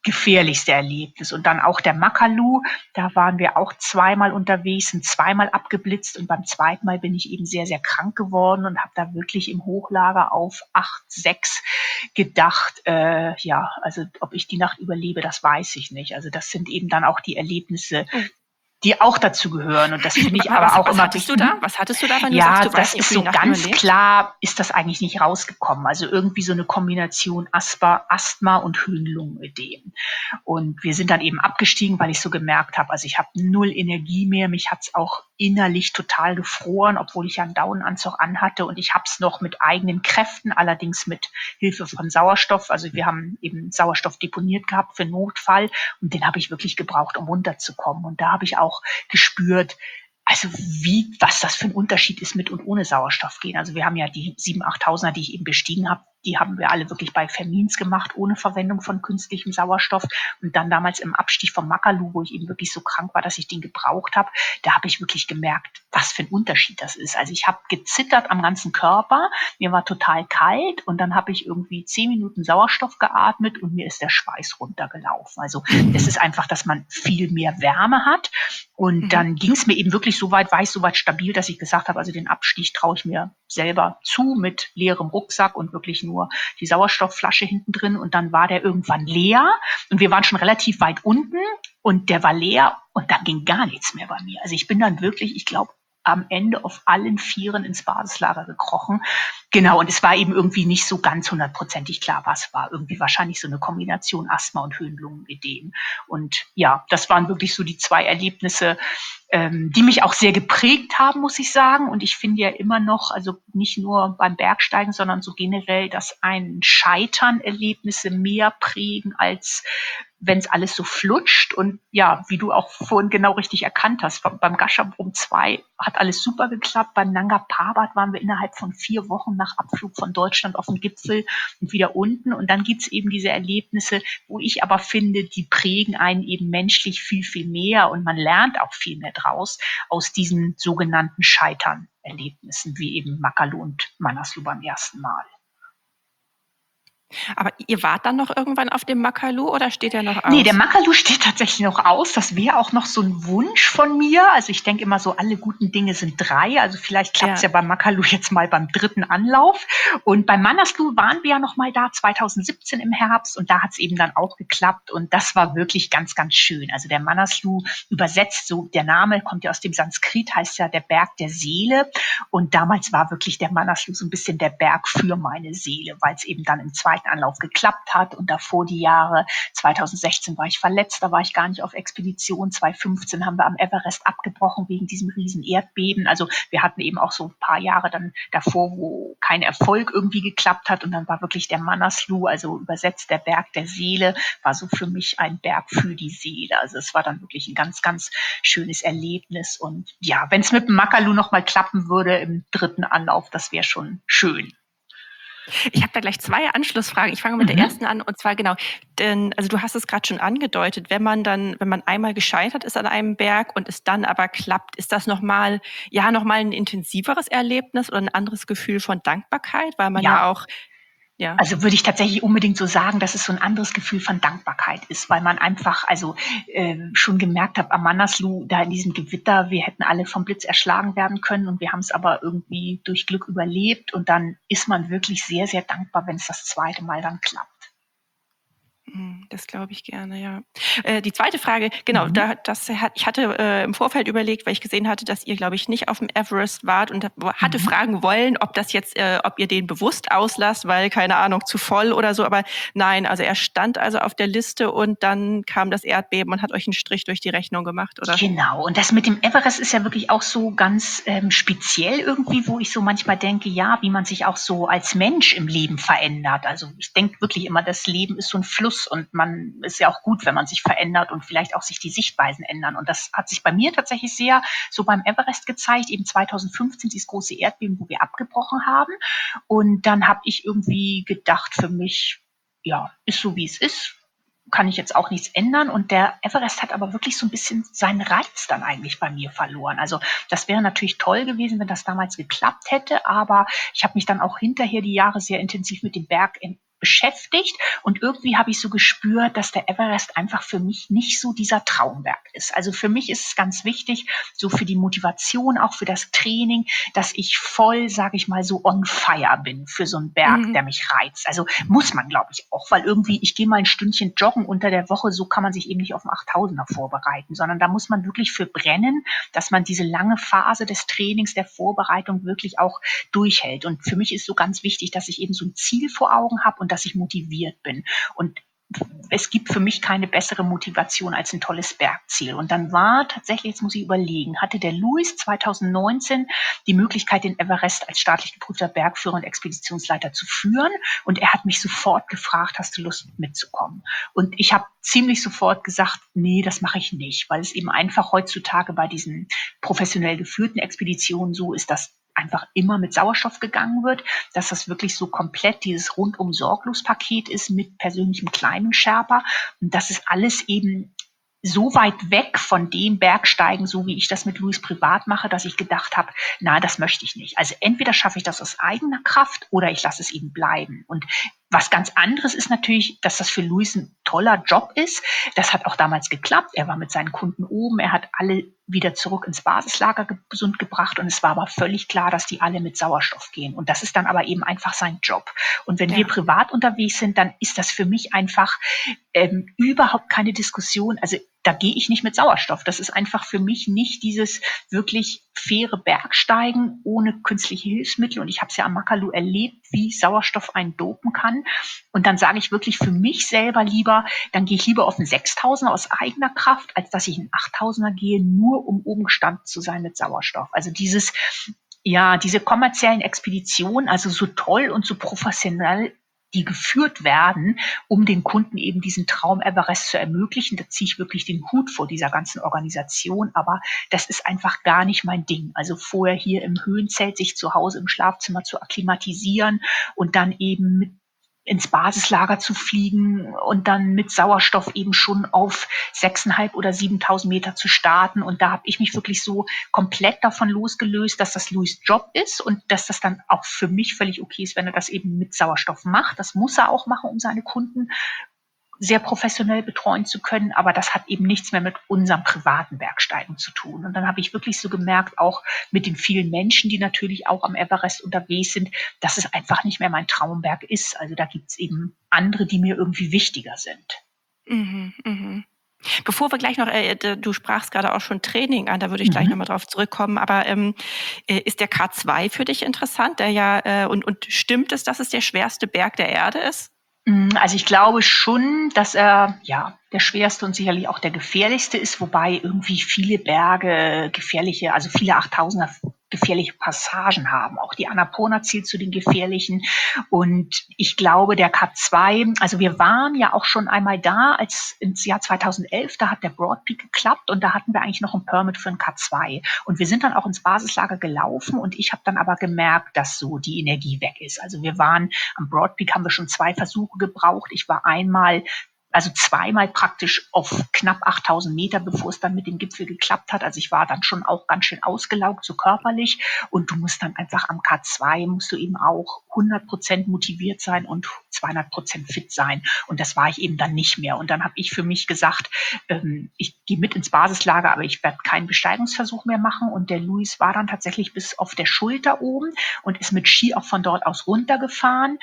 gefährlichste Erlebnis. Und dann auch der Makalu, da waren wir auch zweimal unterwegs, sind zweimal abgeblitzt und beim zweiten Mal bin ich eben sehr, sehr krank geworden und habe da wirklich im Hochlager auf acht, sechs gedacht, äh, ja, also ob ich die Nacht überlebe, das weiß ich nicht. Also das sind eben dann auch die Erlebnisse, die auch dazu gehören. Und das finde ich aber was, auch was immer hattest wichtig. du da? Was hattest du da, wenn du Ja, sagst, du das weißt nicht, ob ist du so die Nacht ganz überlebst? klar, ist das eigentlich nicht rausgekommen. Also irgendwie so eine Kombination Asthma, Asthma und Höhenlungenödem. Und wir sind dann eben abgestiegen, weil ich so gemerkt habe, also ich habe null Energie mehr. Mich hat's auch innerlich total gefroren, obwohl ich ja einen Daunenanzug anhatte. Und ich habe es noch mit eigenen Kräften, allerdings mit Hilfe von Sauerstoff. Also wir haben eben Sauerstoff deponiert gehabt für Notfall. Und den habe ich wirklich gebraucht, um runterzukommen. Und da habe ich auch gespürt, also wie, was das für ein Unterschied ist mit und ohne Sauerstoff gehen. Also wir haben ja die sieben, achttausender, die ich eben bestiegen habe, die haben wir alle wirklich bei Vermins gemacht, ohne Verwendung von künstlichem Sauerstoff. Und dann damals im Abstieg vom Makalu, wo ich eben wirklich so krank war, dass ich den gebraucht habe, da habe ich wirklich gemerkt, was für ein Unterschied das ist. Also ich habe gezittert am ganzen Körper, mir war total kalt und dann habe ich irgendwie zehn Minuten Sauerstoff geatmet und mir ist der Schweiß runtergelaufen. Also das ist einfach, dass man viel mehr Wärme hat. Und Mhm. dann ging es mir eben wirklich so weit, war ich so weit stabil, dass ich gesagt habe, also den Abstieg traue ich mir selber zu mit leerem Rucksack und wirklich nur die Sauerstoffflasche hinten drin. Und dann war der irgendwann leer und wir waren schon relativ weit unten und der war leer und dann ging gar nichts mehr bei mir. Also ich bin dann wirklich, ich glaube, am Ende auf allen Vieren ins Basislager gekrochen. Genau, und es war eben irgendwie nicht so ganz hundertprozentig klar, was war. Irgendwie wahrscheinlich so eine Kombination Asthma und Höhenlungenödem. Und ja, das waren wirklich so die zwei Erlebnisse, ähm, die mich auch sehr geprägt haben, muss ich sagen. Und ich finde ja immer noch, also nicht nur beim Bergsteigen, sondern so generell, dass ein Scheitern Erlebnisse mehr prägen, als wenn es alles so flutscht. Und ja, wie du auch vorhin genau richtig erkannt hast, beim Gasherbrum zwei hat alles super geklappt. Beim Nanga Parbat waren wir innerhalb von vier Wochen nach Abflug von Deutschland auf dem Gipfel und wieder unten. Und dann gibt's eben diese Erlebnisse, wo ich aber finde, die prägen einen eben menschlich viel, viel mehr. Und man lernt auch viel mehr draus aus diesen sogenannten Scheitern-Erlebnissen, wie eben Makalu und Manaslu beim ersten Mal. Aber ihr wart dann noch irgendwann auf dem Makalu oder steht der noch aus? Nee, der Makalu steht tatsächlich noch aus. Das wäre auch noch so ein Wunsch von mir. Also ich denke immer so, alle guten Dinge sind drei. Also vielleicht klappt es ja. ja beim Makalu jetzt mal beim dritten Anlauf. Und beim Manaslu waren wir ja noch mal da, zwanzig siebzehn im Herbst. Und da hat es eben dann auch geklappt. Und das war wirklich ganz, ganz schön. Also der Manaslu übersetzt, so der Name kommt ja aus dem Sanskrit, heißt ja der Berg der Seele. Und damals war wirklich der Manaslu so ein bisschen der Berg für meine Seele, weil es eben dann im zweiten Anlauf geklappt hat und davor die Jahre, zwanzig sechzehn war ich verletzt, da war ich gar nicht auf Expedition, zwanzig fünfzehn haben wir am Everest abgebrochen wegen diesem riesen Erdbeben, also wir hatten eben auch so ein paar Jahre dann davor, wo kein Erfolg irgendwie geklappt hat und dann war wirklich der Manaslu, also übersetzt der Berg der Seele, war so für mich ein Berg für die Seele, also es war dann wirklich ein ganz, ganz schönes Erlebnis und ja, wenn es mit dem Makalu noch mal klappen würde im dritten Anlauf, das wäre schon schön. Ich habe da gleich zwei Anschlussfragen. Ich fange mit mhm. der ersten an und zwar genau, denn also du hast es gerade schon angedeutet, wenn man dann, wenn man einmal gescheitert ist an einem Berg und es dann aber klappt, ist das nochmal, ja, nochmal ein intensiveres Erlebnis oder ein anderes Gefühl von Dankbarkeit, weil man ja, ja auch Ja. Also würde ich tatsächlich unbedingt so sagen, dass es so ein anderes Gefühl von Dankbarkeit ist, weil man einfach also äh, schon gemerkt hat, am Manaslu, da in diesem Gewitter, wir hätten alle vom Blitz erschlagen werden können und wir haben es aber irgendwie durch Glück überlebt und dann ist man wirklich sehr, sehr dankbar, wenn es das zweite Mal dann klappt. Das glaube ich gerne, ja. Äh, die zweite Frage, genau, mhm. da, das hat, ich hatte äh, im Vorfeld überlegt, weil ich gesehen hatte, dass ihr, glaube ich, nicht auf dem Everest wart und hatte mhm. fragen wollen, ob das jetzt, äh, ob ihr den bewusst auslasst, weil, keine Ahnung, zu voll oder so, aber nein, also er stand also auf der Liste und dann kam das Erdbeben und hat euch einen Strich durch die Rechnung gemacht, oder? Genau, und das mit dem Everest ist ja wirklich auch so ganz ähm, speziell irgendwie, wo ich so manchmal denke, ja, wie man sich auch so als Mensch im Leben verändert. Also ich denke wirklich immer, das Leben ist so ein Fluss und man ist ja auch gut, wenn man sich verändert und vielleicht auch sich die Sichtweisen ändern. Und das hat sich bei mir tatsächlich sehr so beim Everest gezeigt, eben zwanzig fünfzehn, dieses große Erdbeben, wo wir abgebrochen haben. Und dann habe ich irgendwie gedacht für mich, ja, ist so wie es ist, kann ich jetzt auch nichts ändern. Und der Everest hat aber wirklich so ein bisschen seinen Reiz dann eigentlich bei mir verloren. Also das wäre natürlich toll gewesen, wenn das damals geklappt hätte, aber ich habe mich dann auch hinterher die Jahre sehr intensiv mit dem Berg in beschäftigt und irgendwie habe ich so gespürt, dass der Everest einfach für mich nicht so dieser Traumberg ist. Also für mich ist es ganz wichtig, so für die Motivation, auch für das Training, dass ich voll, sage ich mal, so on fire bin für so einen Berg, Mhm. der mich reizt. Also muss man, glaube ich, auch, weil irgendwie, ich gehe mal ein Stündchen joggen unter der Woche, so kann man sich eben nicht auf den achttausender vorbereiten, sondern da muss man wirklich für brennen, dass man diese lange Phase des Trainings, der Vorbereitung wirklich auch durchhält. Und für mich ist so ganz wichtig, dass ich eben so ein Ziel vor Augen habe und dass ich motiviert bin. Und es gibt für mich keine bessere Motivation als ein tolles Bergziel. Und dann war tatsächlich, jetzt muss ich überlegen, hatte der Louis zwanzig neunzehn die Möglichkeit, den Everest als staatlich geprüfter Bergführer und Expeditionsleiter zu führen. Und er hat mich sofort gefragt, hast du Lust mitzukommen? Und ich habe ziemlich sofort gesagt, nee, das mache ich nicht, weil es eben einfach heutzutage bei diesen professionell geführten Expeditionen so ist, dass einfach immer mit Sauerstoff gegangen wird, dass das wirklich so komplett dieses rundum sorglos Paket ist mit persönlichem Climbing Sherpa. Und das ist alles eben so weit weg von dem Bergsteigen, so wie ich das mit Louis privat mache, dass ich gedacht habe, na, das möchte ich nicht. Also entweder schaffe ich das aus eigener Kraft oder ich lasse es eben bleiben. Und was ganz anderes ist natürlich, dass das für Louis ein toller Job ist. Das hat auch damals geklappt. Er war mit seinen Kunden oben. Er hat alle wieder zurück ins Basislager gesund gebracht. Und es war aber völlig klar, dass die alle mit Sauerstoff gehen. Und das ist dann aber eben einfach sein Job. Und wenn Ja. wir privat unterwegs sind, dann ist das für mich einfach ähm, überhaupt keine Diskussion. Also da gehe ich nicht mit Sauerstoff. Das ist einfach für mich nicht dieses wirklich faire Bergsteigen ohne künstliche Hilfsmittel. Und ich habe es ja am Makalu erlebt, wie Sauerstoff einen dopen kann. Und dann sage ich wirklich für mich selber lieber, dann gehe ich lieber auf einen sechstausender aus eigener Kraft, als dass ich einen achttausender gehe, nur um oben gestanden zu sein mit Sauerstoff. Also dieses, ja, diese kommerziellen Expeditionen, also so toll und so professionell die geführt werden, um den Kunden eben diesen Traum Everest zu ermöglichen. Da ziehe ich wirklich den Hut vor dieser ganzen Organisation, aber das ist einfach gar nicht mein Ding. Also vorher hier im Höhenzelt sich zu Hause im Schlafzimmer zu akklimatisieren und dann eben mit ins Basislager zu fliegen und dann mit Sauerstoff eben schon auf sechstausendfünfhundert oder siebentausend Meter zu starten. Und da habe ich mich wirklich so komplett davon losgelöst, dass das Louis' Job ist und dass das dann auch für mich völlig okay ist, wenn er das eben mit Sauerstoff macht. Das muss er auch machen, um seine Kunden sehr professionell betreuen zu können, aber das hat eben nichts mehr mit unserem privaten Bergsteigen zu tun. Und dann habe ich wirklich so gemerkt, auch mit den vielen Menschen, die natürlich auch am Everest unterwegs sind, dass es einfach nicht mehr mein Traumberg ist. Also da gibt es eben andere, die mir irgendwie wichtiger sind. Mhm, mhm. Bevor wir gleich noch, äh, du sprachst gerade auch schon Training an, da würde ich Mhm. gleich nochmal drauf zurückkommen, aber ähm, äh, ist der K zwei für dich interessant? Der ja, äh, und, und stimmt es, dass es der schwerste Berg der Erde ist? Also ich glaube schon, dass er ja der schwerste und sicherlich auch der gefährlichste ist, wobei irgendwie viele Berge gefährliche, also viele achttausender gefährliche Passagen haben. Auch die Annapurna zählt zu den gefährlichen. Und ich glaube, der K zwei, also wir waren ja auch schon einmal da, als ins Jahr zweitausendelf, da hat der Broad Peak geklappt und da hatten wir eigentlich noch ein Permit für einen K zwei. Und wir sind dann auch ins Basislager gelaufen und ich habe dann aber gemerkt, dass so die Energie weg ist. Also wir waren am Broad Peak, haben wir schon zwei Versuche gebraucht. Ich war einmal also zweimal praktisch auf knapp achttausend Meter, bevor es dann mit dem Gipfel geklappt hat. Also ich war dann schon auch ganz schön ausgelaugt, so körperlich. Und du musst dann einfach am K zwei, musst du eben auch hundert Prozent motiviert sein und zweihundert Prozent fit sein. Und das war ich eben dann nicht mehr. Und dann habe ich für mich gesagt, ähm, ich gehe mit ins Basislager, aber ich werde keinen Besteigungsversuch mehr machen. Und der Louis war dann tatsächlich bis auf der Schulter oben und ist mit Ski auch von dort aus runtergefahren.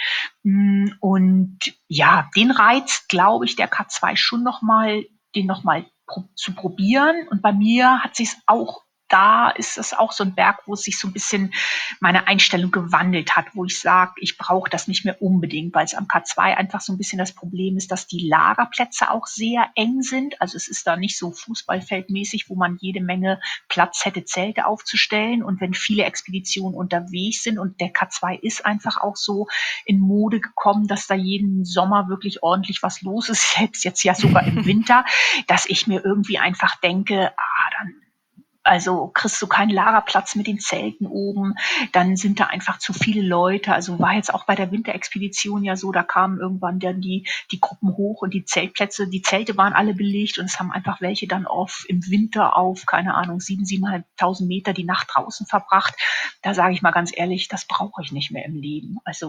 Und ja, den reizt, glaube ich, der K zwei schon nochmal, den nochmal pro- zu probieren. Und bei mir hat sich es auch, da ist es auch so ein Berg, wo es sich so ein bisschen meine Einstellung gewandelt hat, wo ich sage, ich brauche das nicht mehr unbedingt, weil es am K zwei einfach so ein bisschen das Problem ist, dass die Lagerplätze auch sehr eng sind. Also es ist da nicht so fußballfeldmäßig, wo man jede Menge Platz hätte, Zelte aufzustellen. Und wenn viele Expeditionen unterwegs sind und der K zwei ist einfach auch so in Mode gekommen, dass da jeden Sommer wirklich ordentlich was los ist, selbst jetzt ja sogar im Winter, dass ich mir irgendwie einfach denke, ah, dann also kriegst du keinen Lagerplatz mit den Zelten oben, dann sind da einfach zu viele Leute. Also war jetzt auch bei der Winterexpedition ja so, da kamen irgendwann dann die, die Gruppen hoch und die Zeltplätze, die Zelte waren alle belegt und es haben einfach welche dann auf im Winter auf, keine Ahnung, sieben, siebeneinhalbtausend Meter die Nacht draußen verbracht. Da sage ich mal ganz ehrlich, das brauche ich nicht mehr im Leben. Also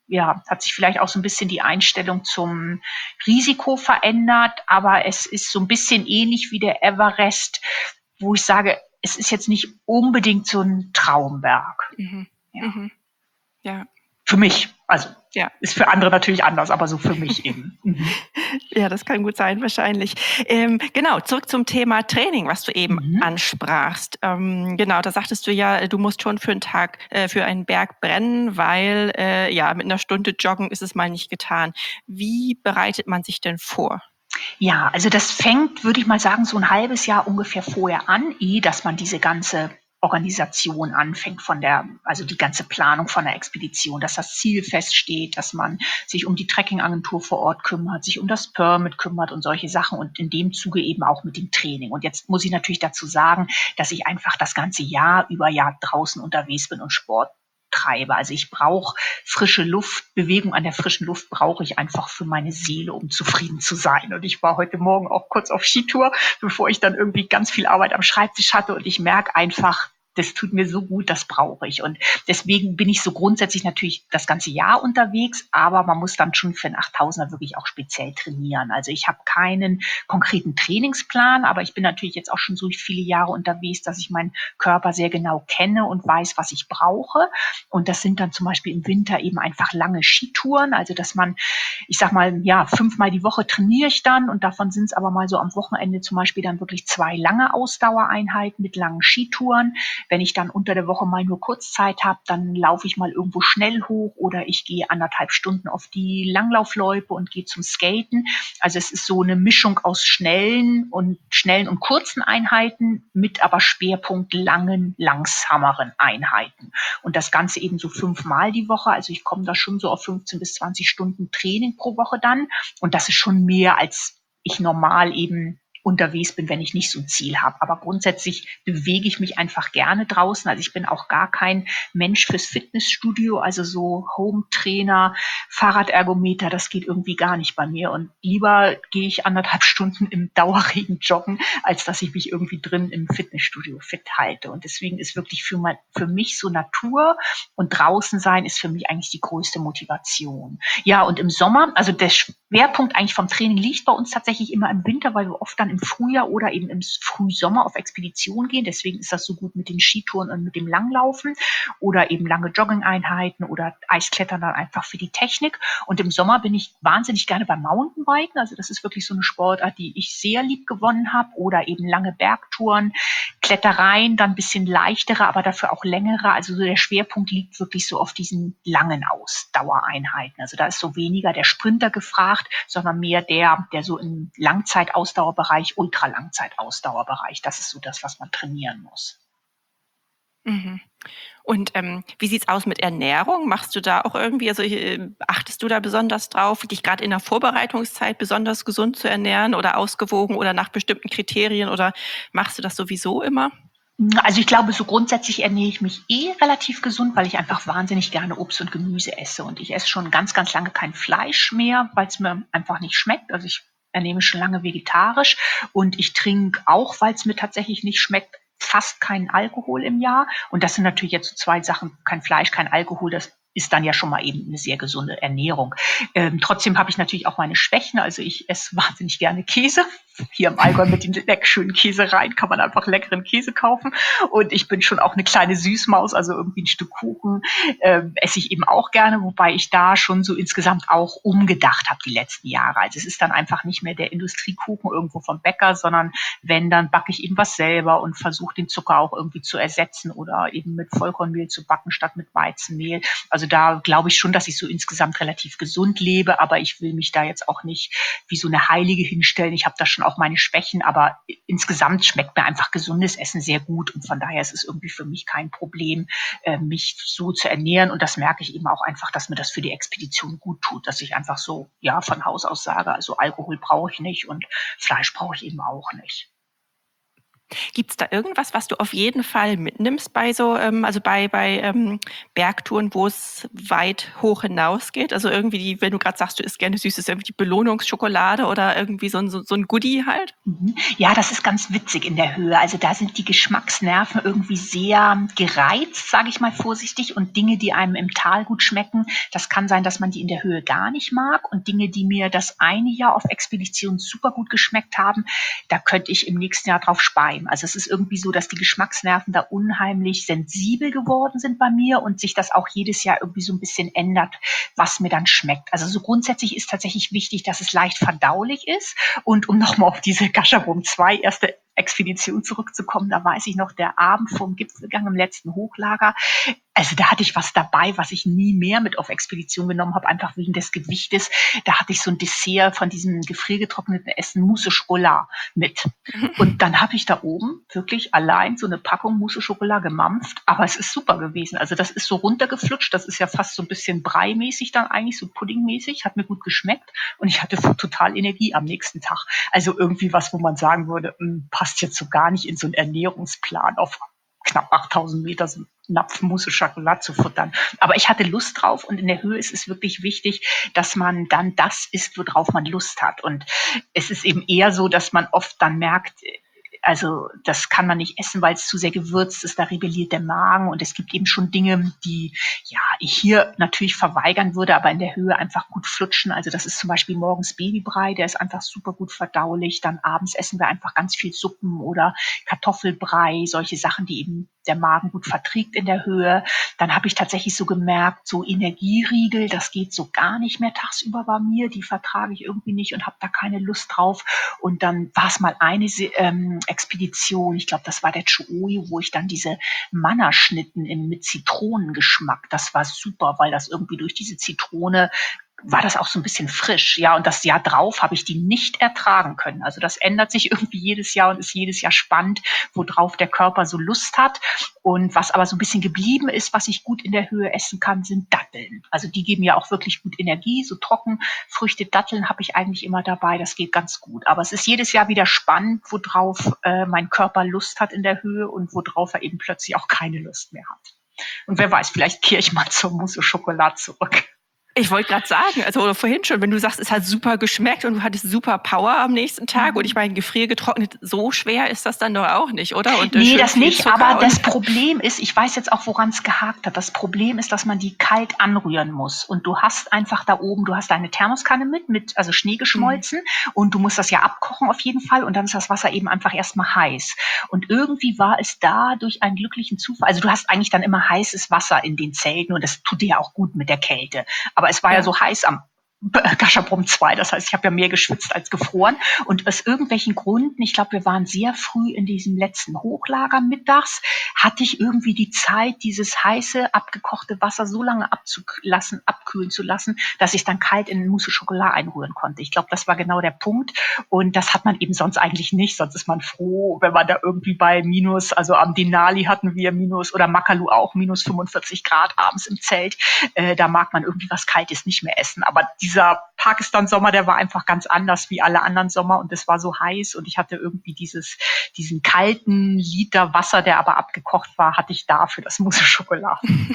ja, hat sich vielleicht auch so ein bisschen die Einstellung zum Risiko verändert, aber es ist so ein bisschen ähnlich wie der Everest, wo ich sage, es ist jetzt nicht unbedingt so ein Traumberg. Mhm. Ja. Mhm. Ja. Für mich, also Ja. ist für andere natürlich anders, aber so für mich eben. Mhm. Ja, das kann gut sein, wahrscheinlich. Ähm, genau, zurück zum Thema Training, was du eben Mhm. ansprachst. Ähm, genau, da sagtest du ja, du musst schon für einen Tag, äh, für einen Berg brennen, weil äh, ja, mit einer Stunde Joggen ist es mal nicht getan. Wie bereitet man sich denn vor? Ja, also das fängt, würde ich mal sagen, so ein halbes Jahr ungefähr vorher an, ehe dass man diese ganze Organisation anfängt von der, also die ganze Planung von der Expedition, dass das Ziel feststeht, dass man sich um die Trekkingagentur vor Ort kümmert, sich um das Permit kümmert und solche Sachen und in dem Zuge eben auch mit dem Training. Und jetzt muss ich natürlich dazu sagen, dass ich einfach das ganze Jahr über Jahr draußen unterwegs bin und Sport treibe. Also ich brauche frische Luft, Bewegung an der frischen Luft brauche ich einfach für meine Seele, um zufrieden zu sein. Und ich war heute Morgen auch kurz auf Skitour, bevor ich dann irgendwie ganz viel Arbeit am Schreibtisch hatte und ich merke einfach, das tut mir so gut, das brauche ich. Und deswegen bin ich so grundsätzlich natürlich das ganze Jahr unterwegs, aber man muss dann schon für den achttausender wirklich auch speziell trainieren. Also ich habe keinen konkreten Trainingsplan, aber ich bin natürlich jetzt auch schon so viele Jahre unterwegs, dass ich meinen Körper sehr genau kenne und weiß, was ich brauche. Und das sind dann zum Beispiel im Winter eben einfach lange Skitouren, also dass man, ich sag mal, ja, fünfmal die Woche trainiere ich dann und davon sind es aber mal so am Wochenende zum Beispiel dann wirklich zwei lange Ausdauereinheiten mit langen Skitouren. Wenn ich dann unter der Woche mal nur kurz Zeit habe, dann laufe ich mal irgendwo schnell hoch oder ich gehe anderthalb Stunden auf die Langlaufloipe und gehe zum Skaten. Also es ist so eine Mischung aus schnellen und schnellen und kurzen Einheiten mit aber Schwerpunkt langen, langsameren Einheiten. Und das Ganze eben so fünfmal die Woche. Also ich komme da schon so auf fünfzehn bis zwanzig Stunden Training pro Woche dann. Und das ist schon mehr, als ich normal eben unterwegs bin, wenn ich nicht so ein Ziel habe. Aber grundsätzlich bewege ich mich einfach gerne draußen. Also ich bin auch gar kein Mensch fürs Fitnessstudio, also so Home-Trainer, Fahrradergometer, das geht irgendwie gar nicht bei mir. Und lieber gehe ich anderthalb Stunden im Dauerregen joggen, als dass ich mich irgendwie drin im Fitnessstudio fit halte. Und deswegen ist wirklich für, mein, für mich so Natur und draußen sein ist für mich eigentlich die größte Motivation. Ja, und im Sommer, also der Schwerpunkt eigentlich vom Training liegt bei uns tatsächlich immer im Winter, weil wir oft dann im Frühjahr oder eben im Frühsommer auf Expedition gehen. Deswegen ist das so gut mit den Skitouren und mit dem Langlaufen oder eben lange Jogging-Einheiten oder Eisklettern dann einfach für die Technik. Und im Sommer bin ich wahnsinnig gerne beim Mountainbiken. Also das ist wirklich so eine Sportart, die ich sehr lieb gewonnen habe. Oder eben lange Bergtouren, Klettereien, dann ein bisschen leichtere, aber dafür auch längere. Also so der Schwerpunkt liegt wirklich so auf diesen langen Ausdauereinheiten. Also da ist so weniger der Sprinter gefragt, sondern mehr der, der so im Langzeitausdauerbereich, Ultralangzeitausdauerbereich. Das ist so das, was man trainieren muss. Mhm. Und ähm, wie sieht's aus mit Ernährung? Machst du da auch irgendwie, also äh, achtest du da besonders drauf, dich gerade in der Vorbereitungszeit besonders gesund zu ernähren oder ausgewogen oder nach bestimmten Kriterien oder machst du das sowieso immer? Also ich glaube, so grundsätzlich ernähre ich mich eh relativ gesund, weil ich einfach wahnsinnig gerne Obst und Gemüse esse. Und ich esse schon ganz, ganz lange kein Fleisch mehr, weil es mir einfach nicht schmeckt. Also ich ernähre mich schon lange vegetarisch und ich trinke auch, weil es mir tatsächlich nicht schmeckt, fast keinen Alkohol im Jahr. Und das sind natürlich jetzt so zwei Sachen, kein Fleisch, kein Alkohol, das ist dann ja schon mal eben eine sehr gesunde Ernährung. Ähm, trotzdem habe ich natürlich auch meine Schwächen. Also ich esse wahnsinnig gerne Käse. Hier im Allgäu mit den leck schönen Käsereien kann man einfach leckeren Käse kaufen. Und ich bin schon auch eine kleine Süßmaus, also irgendwie ein Stück Kuchen ähm, esse ich eben auch gerne, wobei ich da schon so insgesamt auch umgedacht habe die letzten Jahre. Also es ist dann einfach nicht mehr der Industriekuchen irgendwo vom Bäcker, sondern wenn, dann backe ich eben was selber und versuche den Zucker auch irgendwie zu ersetzen oder eben mit Vollkornmehl zu backen statt mit Weizenmehl. Also da glaube ich schon, dass ich so insgesamt relativ gesund lebe, aber ich will mich da jetzt auch nicht wie so eine Heilige hinstellen. Ich habe da schon auch meine Schwächen, aber insgesamt schmeckt mir einfach gesundes Essen sehr gut und von daher ist es irgendwie für mich kein Problem, mich so zu ernähren und das merke ich eben auch einfach, dass mir das für die Expedition gut tut, dass ich einfach so, ja, von Haus aus sage, also Alkohol brauche ich nicht und Fleisch brauche ich eben auch nicht. Gibt's da irgendwas, was du auf jeden Fall mitnimmst bei so, ähm, also bei, bei ähm, Bergtouren, wo es weit hoch hinausgeht? Also irgendwie, die, wenn du gerade sagst, du isst gerne Süßes, irgendwie die Belohnungsschokolade oder irgendwie so ein, so, so ein Goodie halt? Mhm. Ja, das ist ganz witzig in der Höhe. Also da sind die Geschmacksnerven irgendwie sehr gereizt, sage ich mal vorsichtig. Und Dinge, die einem im Tal gut schmecken, das kann sein, dass man die in der Höhe gar nicht mag. Und Dinge, die mir das eine Jahr auf Expedition super gut geschmeckt haben, da könnte ich im nächsten Jahr drauf speien. Also es ist irgendwie so, dass die Geschmacksnerven da unheimlich sensibel geworden sind bei mir und sich das auch jedes Jahr irgendwie so ein bisschen ändert, was mir dann schmeckt. Also so grundsätzlich ist tatsächlich wichtig, dass es leicht verdaulich ist. Und um nochmal auf diese Gasherbrum zwei erste Expedition zurückzukommen, da weiß ich noch, der Abend vorm Gipfelgang im letzten Hochlager, also da hatte ich was dabei, was ich nie mehr mit auf Expedition genommen habe, einfach wegen des Gewichtes. Da hatte ich so ein Dessert von diesem gefriergetrockneten Essen Mousse Schokolade mit. Und dann habe ich da oben wirklich allein so eine Packung Mousse Schokolade gemampft, aber es ist super gewesen. Also das ist so runtergeflutscht, das ist ja fast so ein bisschen breimäßig dann eigentlich, so puddingmäßig, hat mir gut geschmeckt und ich hatte total Energie am nächsten Tag. Also irgendwie was, wo man sagen würde, mh, passt jetzt so gar nicht in so einen Ernährungsplan auf knapp achttausend Meter so Napf Mousse Schokolade zu futtern. Aber ich hatte Lust drauf und in der Höhe ist es wirklich wichtig, dass man dann das isst, worauf man Lust hat. Und es ist eben eher so, dass man oft dann merkt, also das kann man nicht essen, weil es zu sehr gewürzt ist, da rebelliert der Magen und es gibt eben schon Dinge, die ja ich hier natürlich verweigern würde, aber in der Höhe einfach gut flutschen. Also das ist zum Beispiel morgens Babybrei, der ist einfach super gut verdaulich. Dann abends essen wir einfach ganz viel Suppen oder Kartoffelbrei, solche Sachen, die eben der Magen gut verträgt in der Höhe. Dann habe ich tatsächlich so gemerkt, so Energieriegel, das geht so gar nicht mehr tagsüber bei mir, die vertrage ich irgendwie nicht und habe da keine Lust drauf. Und dann war es mal eine ähm, Expedition, ich glaube, das war der Chuoi, wo ich dann diese Mannerschnitten in, mit Zitronengeschmack, das war super, weil das irgendwie durch diese Zitrone war das auch so ein bisschen frisch. Ja, und das Jahr drauf habe ich die nicht ertragen können. Also das ändert sich irgendwie jedes Jahr und ist jedes Jahr spannend, worauf der Körper so Lust hat. Und was aber so ein bisschen geblieben ist, was ich gut in der Höhe essen kann, sind Datteln. Also die geben ja auch wirklich gut Energie. So Trockenfrüchte, Datteln habe ich eigentlich immer dabei. Das geht ganz gut. Aber es ist jedes Jahr wieder spannend, worauf äh, mein Körper Lust hat in der Höhe und worauf er eben plötzlich auch keine Lust mehr hat. Und wer weiß, vielleicht kehre ich mal zur Mousse Schokolade zurück. Ich wollte gerade sagen, also vorhin schon, wenn du sagst, es hat super geschmeckt und du hattest super Power am nächsten Tag, mhm. und ich meine, gefriergetrocknet, so schwer ist das dann doch auch nicht, oder? Und nee, das nicht, aber das Problem ist, ich weiß jetzt auch, woran es gehakt hat. Das Problem ist, dass man die kalt anrühren muss. Und du hast einfach da oben, du hast deine Thermoskanne mit, mit also Schnee geschmolzen, mhm. und du musst das ja abkochen auf jeden Fall und dann ist das Wasser eben einfach erstmal heiß. Und irgendwie war es da durch einen glücklichen Zufall, also du hast eigentlich dann immer heißes Wasser in den Zelten und das tut dir ja auch gut mit der Kälte. Aber es war ja, ja so heiß am Gasherbrum zwei, das heißt, ich habe ja mehr geschwitzt als gefroren und aus irgendwelchen Gründen, ich glaube, wir waren sehr früh in diesem letzten Hochlager mittags, hatte ich irgendwie die Zeit, dieses heiße, abgekochte Wasser so lange abzulassen, abkühlen zu lassen, dass ich dann kalt in Mousse Schokolade einrühren konnte. Ich glaube, das war genau der Punkt und das hat man eben sonst eigentlich nicht, sonst ist man froh, wenn man da irgendwie bei minus, also am Denali hatten wir minus oder Makalu auch minus fünfundvierzig Grad abends im Zelt, äh, da mag man irgendwie was Kaltes nicht mehr essen, aber die Dieser Pakistan-Sommer, der war einfach ganz anders wie alle anderen Sommer und es war so heiß und ich hatte irgendwie dieses, diesen kalten Liter Wasser, der aber abgekocht war, hatte ich da für das Mousse Schokolade.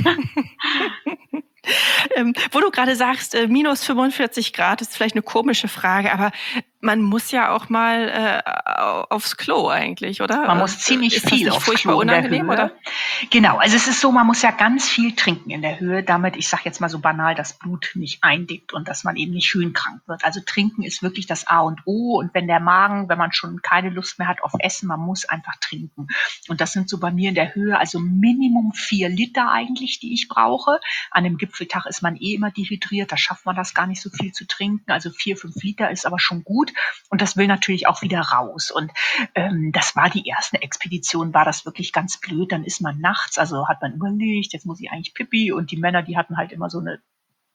ähm, wo du gerade sagst, äh, minus fünfundvierzig Grad, ist vielleicht eine komische Frage, aber man muss ja auch mal äh, aufs Klo eigentlich, oder? Man muss ziemlich ist viel das aufs Klo in der Höhe. Oder? Genau, also es ist so, man muss ja ganz viel trinken in der Höhe, damit, ich sage jetzt mal so banal, das Blut nicht eindickt und dass man eben nicht höhenkrank wird. Also trinken ist wirklich das A und O und wenn der Magen, wenn man schon keine Lust mehr hat auf Essen, man muss einfach trinken. Und das sind so bei mir in der Höhe, also Minimum vier Liter eigentlich, die ich brauche. An dem Gipfeltag ist man eh immer dehydriert, da schafft man das gar nicht so viel zu trinken. Also vier, fünf Liter ist aber schon gut. Und das will natürlich auch wieder raus. Und ähm, das war die erste Expedition, war das wirklich ganz blöd. Dann ist man nachts, also hat man überlegt, jetzt muss ich eigentlich Pipi. Und die Männer, die hatten halt immer so eine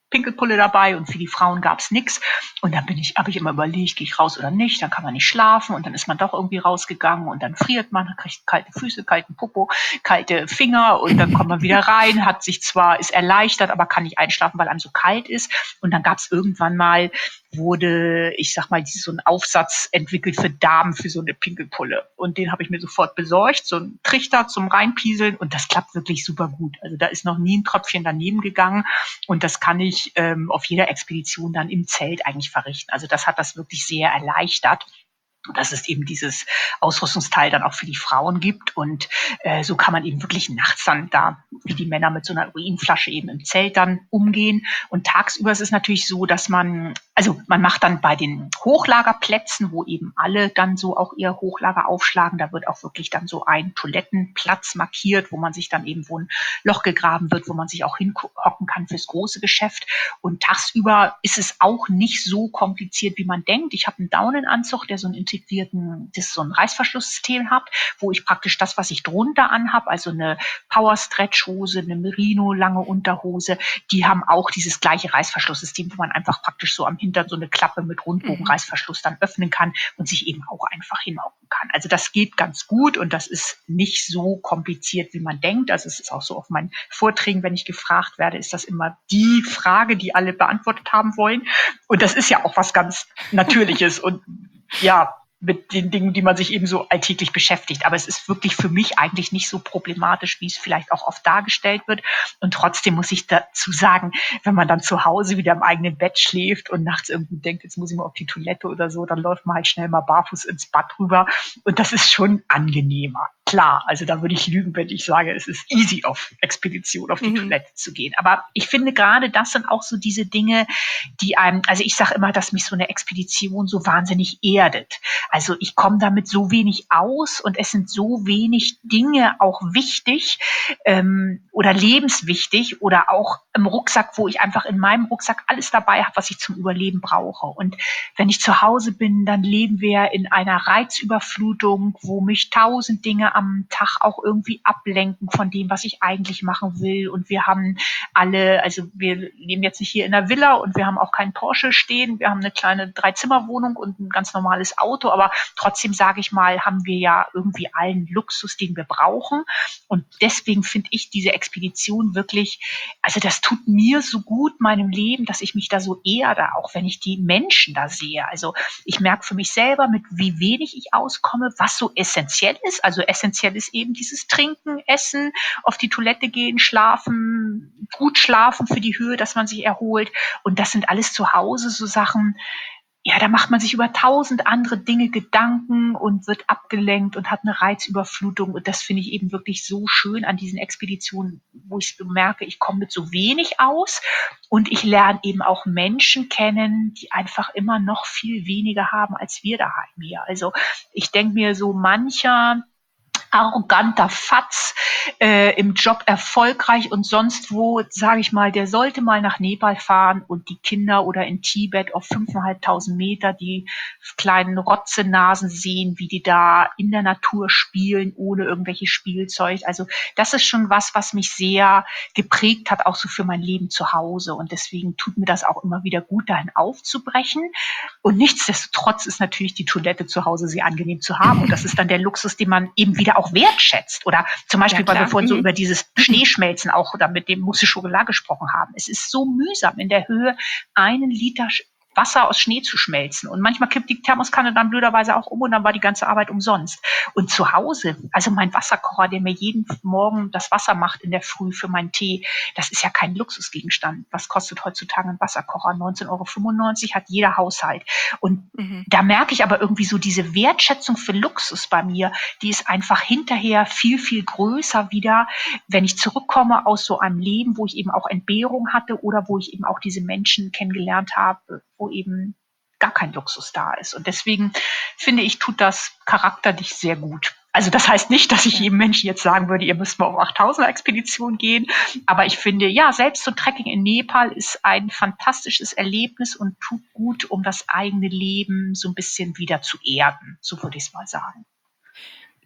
Pinkelpulle dabei und für die Frauen gab's nix. Und dann bin ich, habe ich immer überlegt, gehe ich raus oder nicht, dann kann man nicht schlafen und dann ist man doch irgendwie rausgegangen und dann friert man, kriegt kalte Füße, kalten Popo, kalte Finger und dann kommt man wieder rein, hat sich zwar, ist erleichtert, aber kann nicht einschlafen, weil einem so kalt ist. Und dann gab's irgendwann mal, wurde, ich sag mal, so ein Aufsatz entwickelt für Damen für so eine Pinkelpulle. Und den habe ich mir sofort besorgt, so ein Trichter zum Reinpieseln und das klappt wirklich super gut. Also da ist noch nie ein Tröpfchen daneben gegangen und das kann ich ähm, auf jeder Expedition dann im Zelt eigentlich verrichten. Also das hat das wirklich sehr erleichtert. Dass es eben dieses Ausrüstungsteil dann auch für die Frauen gibt. Und äh, so kann man eben wirklich nachts dann da, wie die Männer mit so einer Urinflasche eben im Zelt dann umgehen. Und tagsüber ist es natürlich so, dass man, also man macht dann bei den Hochlagerplätzen, wo eben alle dann so auch ihr Hochlager aufschlagen, da wird auch wirklich dann so ein Toilettenplatz markiert, wo man sich dann eben, wo ein Loch gegraben wird, wo man sich auch hinhocken kann fürs große Geschäft. Und tagsüber ist es auch nicht so kompliziert, wie man denkt. Ich habe einen Daunenanzug, der so ein integrierten, das so ein Reißverschlusssystem hat, wo ich praktisch das, was ich drunter anhab, also eine Power-Stretch-Hose, eine Merino, lange Unterhose, die haben auch dieses gleiche Reißverschlusssystem, wo man einfach praktisch so am Hintern so eine Klappe mit Rundbogen-Reißverschluss dann öffnen kann und sich eben auch einfach hinhocken kann. Also das geht ganz gut und das ist nicht so kompliziert, wie man denkt. Also es ist auch so auf meinen Vorträgen, wenn ich gefragt werde, ist das immer die Frage, die alle beantwortet haben wollen. Und das ist ja auch was ganz Natürliches und ja, mit den Dingen, die man sich eben so alltäglich beschäftigt. Aber es ist wirklich für mich eigentlich nicht so problematisch, wie es vielleicht auch oft dargestellt wird. Und trotzdem muss ich dazu sagen, wenn man dann zu Hause wieder im eigenen Bett schläft und nachts irgendwie denkt, jetzt muss ich mal auf die Toilette oder so, dann läuft man halt schnell mal barfuß ins Bad rüber. Und das ist schon angenehmer. Klar, also da würde ich lügen, wenn ich sage, es ist easy, auf Expedition auf die mhm. Toilette zu gehen. Aber ich finde gerade, das sind auch so diese Dinge, die einem, also ich sage immer, dass mich so eine Expedition so wahnsinnig erdet. Also ich komme damit so wenig aus und es sind so wenig Dinge auch wichtig ähm, oder lebenswichtig oder auch im Rucksack, wo ich einfach in meinem Rucksack alles dabei habe, was ich zum Überleben brauche. Und wenn ich zu Hause bin, dann leben wir in einer Reizüberflutung, wo mich tausend Dinge am Tag auch irgendwie ablenken von dem, was ich eigentlich machen will. Und wir haben alle, also wir leben jetzt nicht hier in einer Villa und wir haben auch keinen Porsche stehen. Wir haben eine kleine Dreizimmerwohnung und ein ganz normales Auto, aber trotzdem, sage ich mal, haben wir ja irgendwie allen Luxus, den wir brauchen. Und deswegen finde ich diese Expedition wirklich, also das tut mir so gut, meinem Leben, dass ich mich da so erde, auch wenn ich die Menschen da sehe. Also ich merke für mich selber, mit wie wenig ich auskomme, was so essentiell ist. Also essentiell ist eben dieses Trinken, Essen, auf die Toilette gehen, schlafen, gut schlafen für die Höhe, dass man sich erholt. Und das sind alles zu Hause so Sachen, ja, da macht man sich über tausend andere Dinge Gedanken und wird abgelenkt und hat eine Reizüberflutung. Und das finde ich eben wirklich so schön an diesen Expeditionen, wo ich merke, ich komme mit so wenig aus und ich lerne eben auch Menschen kennen, die einfach immer noch viel weniger haben als wir daheim hier. Also ich denke mir so mancher arroganter Fatz, äh, im Job erfolgreich und sonst wo, sage ich mal, der sollte mal nach Nepal fahren und die Kinder oder in Tibet auf fünftausendfünfhundert Meter die kleinen Rotzenasen sehen, wie die da in der Natur spielen, ohne irgendwelche Spielzeug. Also das ist schon was, was mich sehr geprägt hat, auch so für mein Leben zu Hause. Und deswegen tut mir das auch immer wieder gut, dahin aufzubrechen. Und nichtsdestotrotz ist natürlich die Toilette zu Hause sehr angenehm zu haben. Und das ist dann der Luxus, den man eben wieder auch wertschätzt. Oder zum Beispiel, ja, weil wir vorhin mhm. so über dieses Schneeschmelzen auch oder mit dem Mousse Schokolade gesprochen haben. Es ist so mühsam, in der Höhe einen Liter Wasser aus Schnee zu schmelzen. Und manchmal kippt die Thermoskanne dann blöderweise auch um und dann war die ganze Arbeit umsonst. Und zu Hause, also mein Wasserkocher, der mir jeden Morgen das Wasser macht in der Früh für meinen Tee, das ist ja kein Luxusgegenstand. Was kostet heutzutage ein Wasserkocher? neunzehn Euro fünfundneunzig hat jeder Haushalt. Und mhm. da merke ich aber irgendwie so diese Wertschätzung für Luxus bei mir, die ist einfach hinterher viel, viel größer wieder, wenn ich zurückkomme aus so einem Leben, wo ich eben auch Entbehrung hatte oder wo ich eben auch diese Menschen kennengelernt habe, wo eben gar kein Luxus da ist. Und deswegen finde ich, tut das charakterlich sehr gut. Also das heißt nicht, dass ich jedem Menschen jetzt sagen würde, ihr müsst mal auf achttausender-Expedition gehen. Aber ich finde, ja, selbst so Trekking in Nepal ist ein fantastisches Erlebnis und tut gut, um das eigene Leben so ein bisschen wieder zu erden. So würde ich es mal sagen.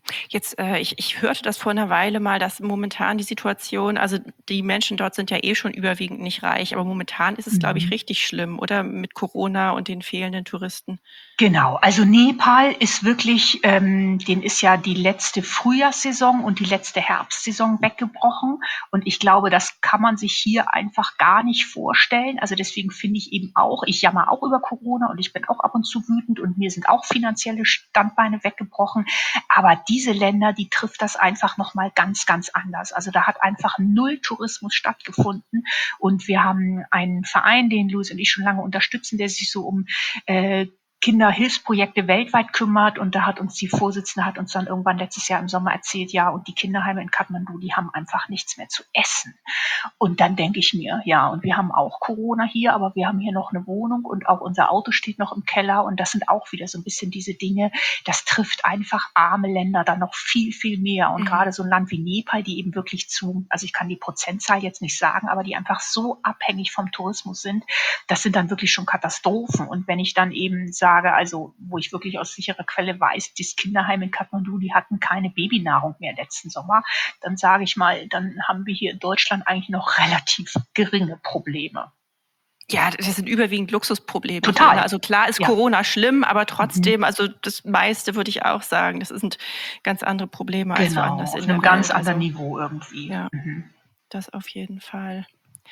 Jetzt, äh, ich, ich hörte das vor einer Weile mal, dass momentan die Situation, also die Menschen dort sind ja eh schon überwiegend nicht reich, aber momentan ist es, glaube ich, Mhm. richtig schlimm, oder? Mit Corona und den fehlenden Touristen. Genau, also Nepal ist wirklich, ähm, denen ist ja die letzte Frühjahrssaison und die letzte Herbstsaison weggebrochen. Und ich glaube, das kann man sich hier einfach gar nicht vorstellen. Also deswegen finde ich eben auch, ich jammer auch über Corona und ich bin auch ab und zu wütend und mir sind auch finanzielle Standbeine weggebrochen. Aber diese Länder, die trifft das einfach nochmal ganz, ganz anders. Also da hat einfach null Tourismus stattgefunden. Und wir haben einen Verein, den Louis und ich schon lange unterstützen, der sich so um äh, Kinderhilfsprojekte weltweit kümmert. Und da hat uns die Vorsitzende hat uns dann irgendwann letztes Jahr im Sommer erzählt, ja, und die Kinderheime in Kathmandu, die haben einfach nichts mehr zu essen. Und dann denke ich mir, ja, und wir haben auch Corona hier, aber wir haben hier noch eine Wohnung und auch unser Auto steht noch im Keller. Und das sind auch wieder so ein bisschen diese Dinge, das trifft einfach arme Länder dann noch viel, viel mehr. Und Mhm. gerade so ein Land wie Nepal, die eben wirklich zu, also ich kann die Prozentzahl jetzt nicht sagen, aber die einfach so abhängig vom Tourismus sind, das sind dann wirklich schon Katastrophen. Und wenn ich dann eben sage, also wo ich wirklich aus sicherer Quelle weiß, das Kinderheim in Kathmandu, die hatten keine Babynahrung mehr letzten Sommer, dann sage ich mal, dann haben wir hier in Deutschland eigentlich noch relativ geringe Probleme. Ja, das sind überwiegend Luxusprobleme. Total. Hier, ne? Also klar ist Ja. Corona schlimm, aber trotzdem, Mhm. also das meiste würde ich auch sagen, das sind ganz andere Probleme als Genau, woanders auf in einem der ganz Welt. anderen Also Niveau irgendwie. ja, Mhm. das auf jeden Fall.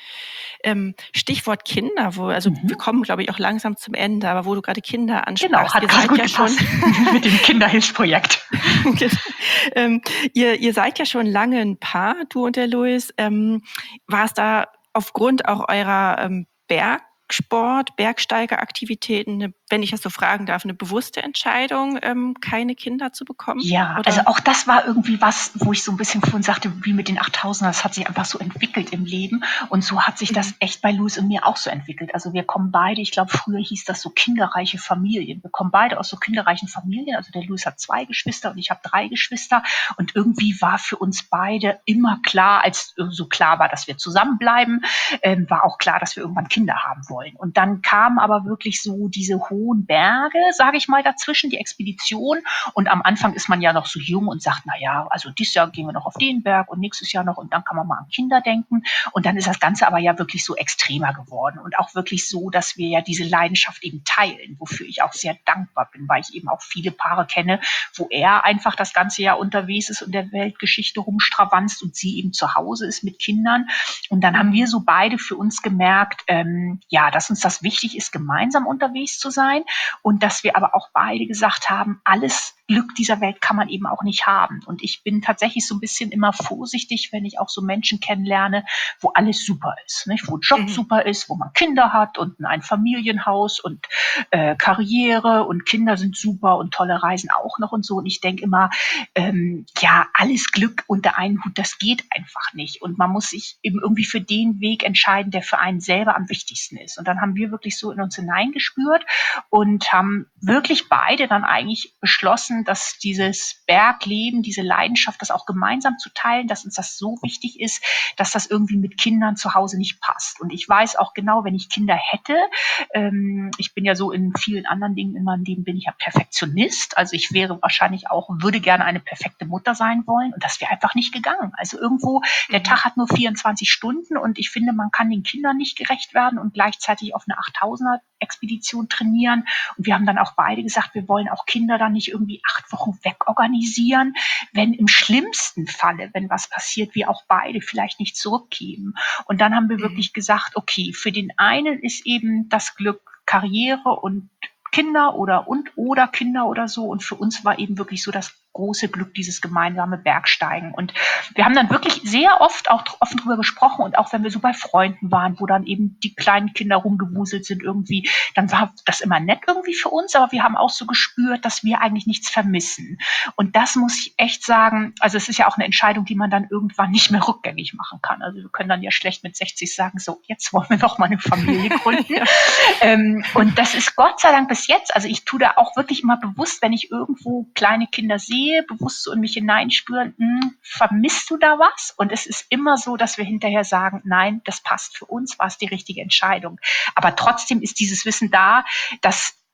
Ähm, Stichwort Kinder, wo, also Mhm. wir kommen, glaube ich, auch langsam zum Ende, aber wo du gerade Kinder Genau, ansprachst, hat ihr gerade seid gut ja gepasst schon, mit dem Kinderhilfsprojekt. ähm, ihr, ihr seid ja schon lange ein Paar, du und der Louis. Ähm, war es da aufgrund auch eurer ähm, Bergsport, Bergsteigeraktivitäten, eine, wenn ich das so fragen darf, eine bewusste Entscheidung, ähm, keine Kinder zu bekommen? Ja, Oder? also auch das war irgendwie was, wo ich so ein bisschen vorhin sagte, wie mit den achttausender, das hat sich einfach so entwickelt im Leben. Und so hat sich das Mhm. echt bei Louis und mir auch so entwickelt. Also wir kommen beide, ich glaube, früher hieß das so kinderreiche Familien. Wir kommen beide aus so kinderreichen Familien. Also der Louis hat zwei Geschwister und ich habe drei Geschwister. Und irgendwie war für uns beide immer klar, als so klar war, dass wir zusammenbleiben, ähm, war auch klar, dass wir irgendwann Kinder haben wollen. Und dann kamen aber wirklich so diese hohen Berge, sage ich mal, dazwischen, die Expedition. Und am Anfang ist man ja noch so jung und sagt, na ja, also dieses Jahr gehen wir noch auf den Berg und nächstes Jahr noch und dann kann man mal an Kinder denken. Und dann ist das Ganze aber ja wirklich so extremer geworden und auch wirklich so, dass wir ja diese Leidenschaft eben teilen, wofür ich auch sehr dankbar bin, weil ich eben auch viele Paare kenne, wo er einfach das ganze Jahr unterwegs ist und der Weltgeschichte rumstravanzt und sie eben zu Hause ist mit Kindern. Und dann haben wir so beide für uns gemerkt, ähm, ja, dass uns das wichtig ist, gemeinsam unterwegs zu sein und dass wir aber auch beide gesagt haben, alles Glück dieser Welt kann man eben auch nicht haben. Und ich bin tatsächlich so ein bisschen immer vorsichtig, wenn ich auch so Menschen kennenlerne, wo alles super ist, nicht? Wo Job Mhm. super ist, wo man Kinder hat und ein Familienhaus und äh, Karriere und Kinder sind super und tolle Reisen auch noch und so. Und ich denke immer, ähm, ja, alles Glück unter einen Hut, das geht einfach nicht. Und man muss sich eben irgendwie für den Weg entscheiden, der für einen selber am wichtigsten ist. Und dann haben wir wirklich so in uns hineingespürt und haben wirklich beide dann eigentlich beschlossen, dass dieses Bergleben, diese Leidenschaft, das auch gemeinsam zu teilen, dass uns das so wichtig ist, dass das irgendwie mit Kindern zu Hause nicht passt. Und ich weiß auch genau, wenn ich Kinder hätte, ähm, ich bin ja so in vielen anderen Dingen in meinem Leben bin ich ja Perfektionist. Also ich wäre wahrscheinlich auch, würde gerne eine perfekte Mutter sein wollen. Und das wäre einfach nicht gegangen. Also irgendwo, der Mhm. Tag hat nur vierundzwanzig Stunden und ich finde, man kann den Kindern nicht gerecht werden und gleichzeitig auf eine achttausender Expedition trainieren. Und wir haben dann auch beide gesagt, wir wollen auch Kinder dann nicht irgendwie acht Wochen wegorganisieren, wenn im schlimmsten Falle, wenn was passiert, wir auch beide vielleicht nicht zurückkämen. Und dann haben wir Mhm. wirklich gesagt, okay, für den einen ist eben das Glück Karriere und Kinder oder und oder Kinder oder so. Und für uns war eben wirklich so das große Glück, dieses gemeinsame Bergsteigen. Und wir haben dann wirklich sehr oft auch offen drüber gesprochen und auch wenn wir so bei Freunden waren, wo dann eben die kleinen Kinder rumgewuselt sind irgendwie, dann war das immer nett irgendwie für uns, aber wir haben auch so gespürt, dass wir eigentlich nichts vermissen. Und das muss ich echt sagen, also es ist ja auch eine Entscheidung, die man dann irgendwann nicht mehr rückgängig machen kann. Also wir können dann ja schlecht mit sechzig sagen, so, jetzt wollen wir noch mal eine Familie gründen. Ja. ähm, und das ist Gott sei Dank bis jetzt, also ich tue da auch wirklich immer bewusst, wenn ich irgendwo kleine Kinder sehe, bewusst so in mich hineinspüren, hm, vermisst du da was? Und es ist immer so, dass wir hinterher sagen, nein, das passt für uns, war es die richtige Entscheidung. Aber trotzdem ist dieses Wissen da, dass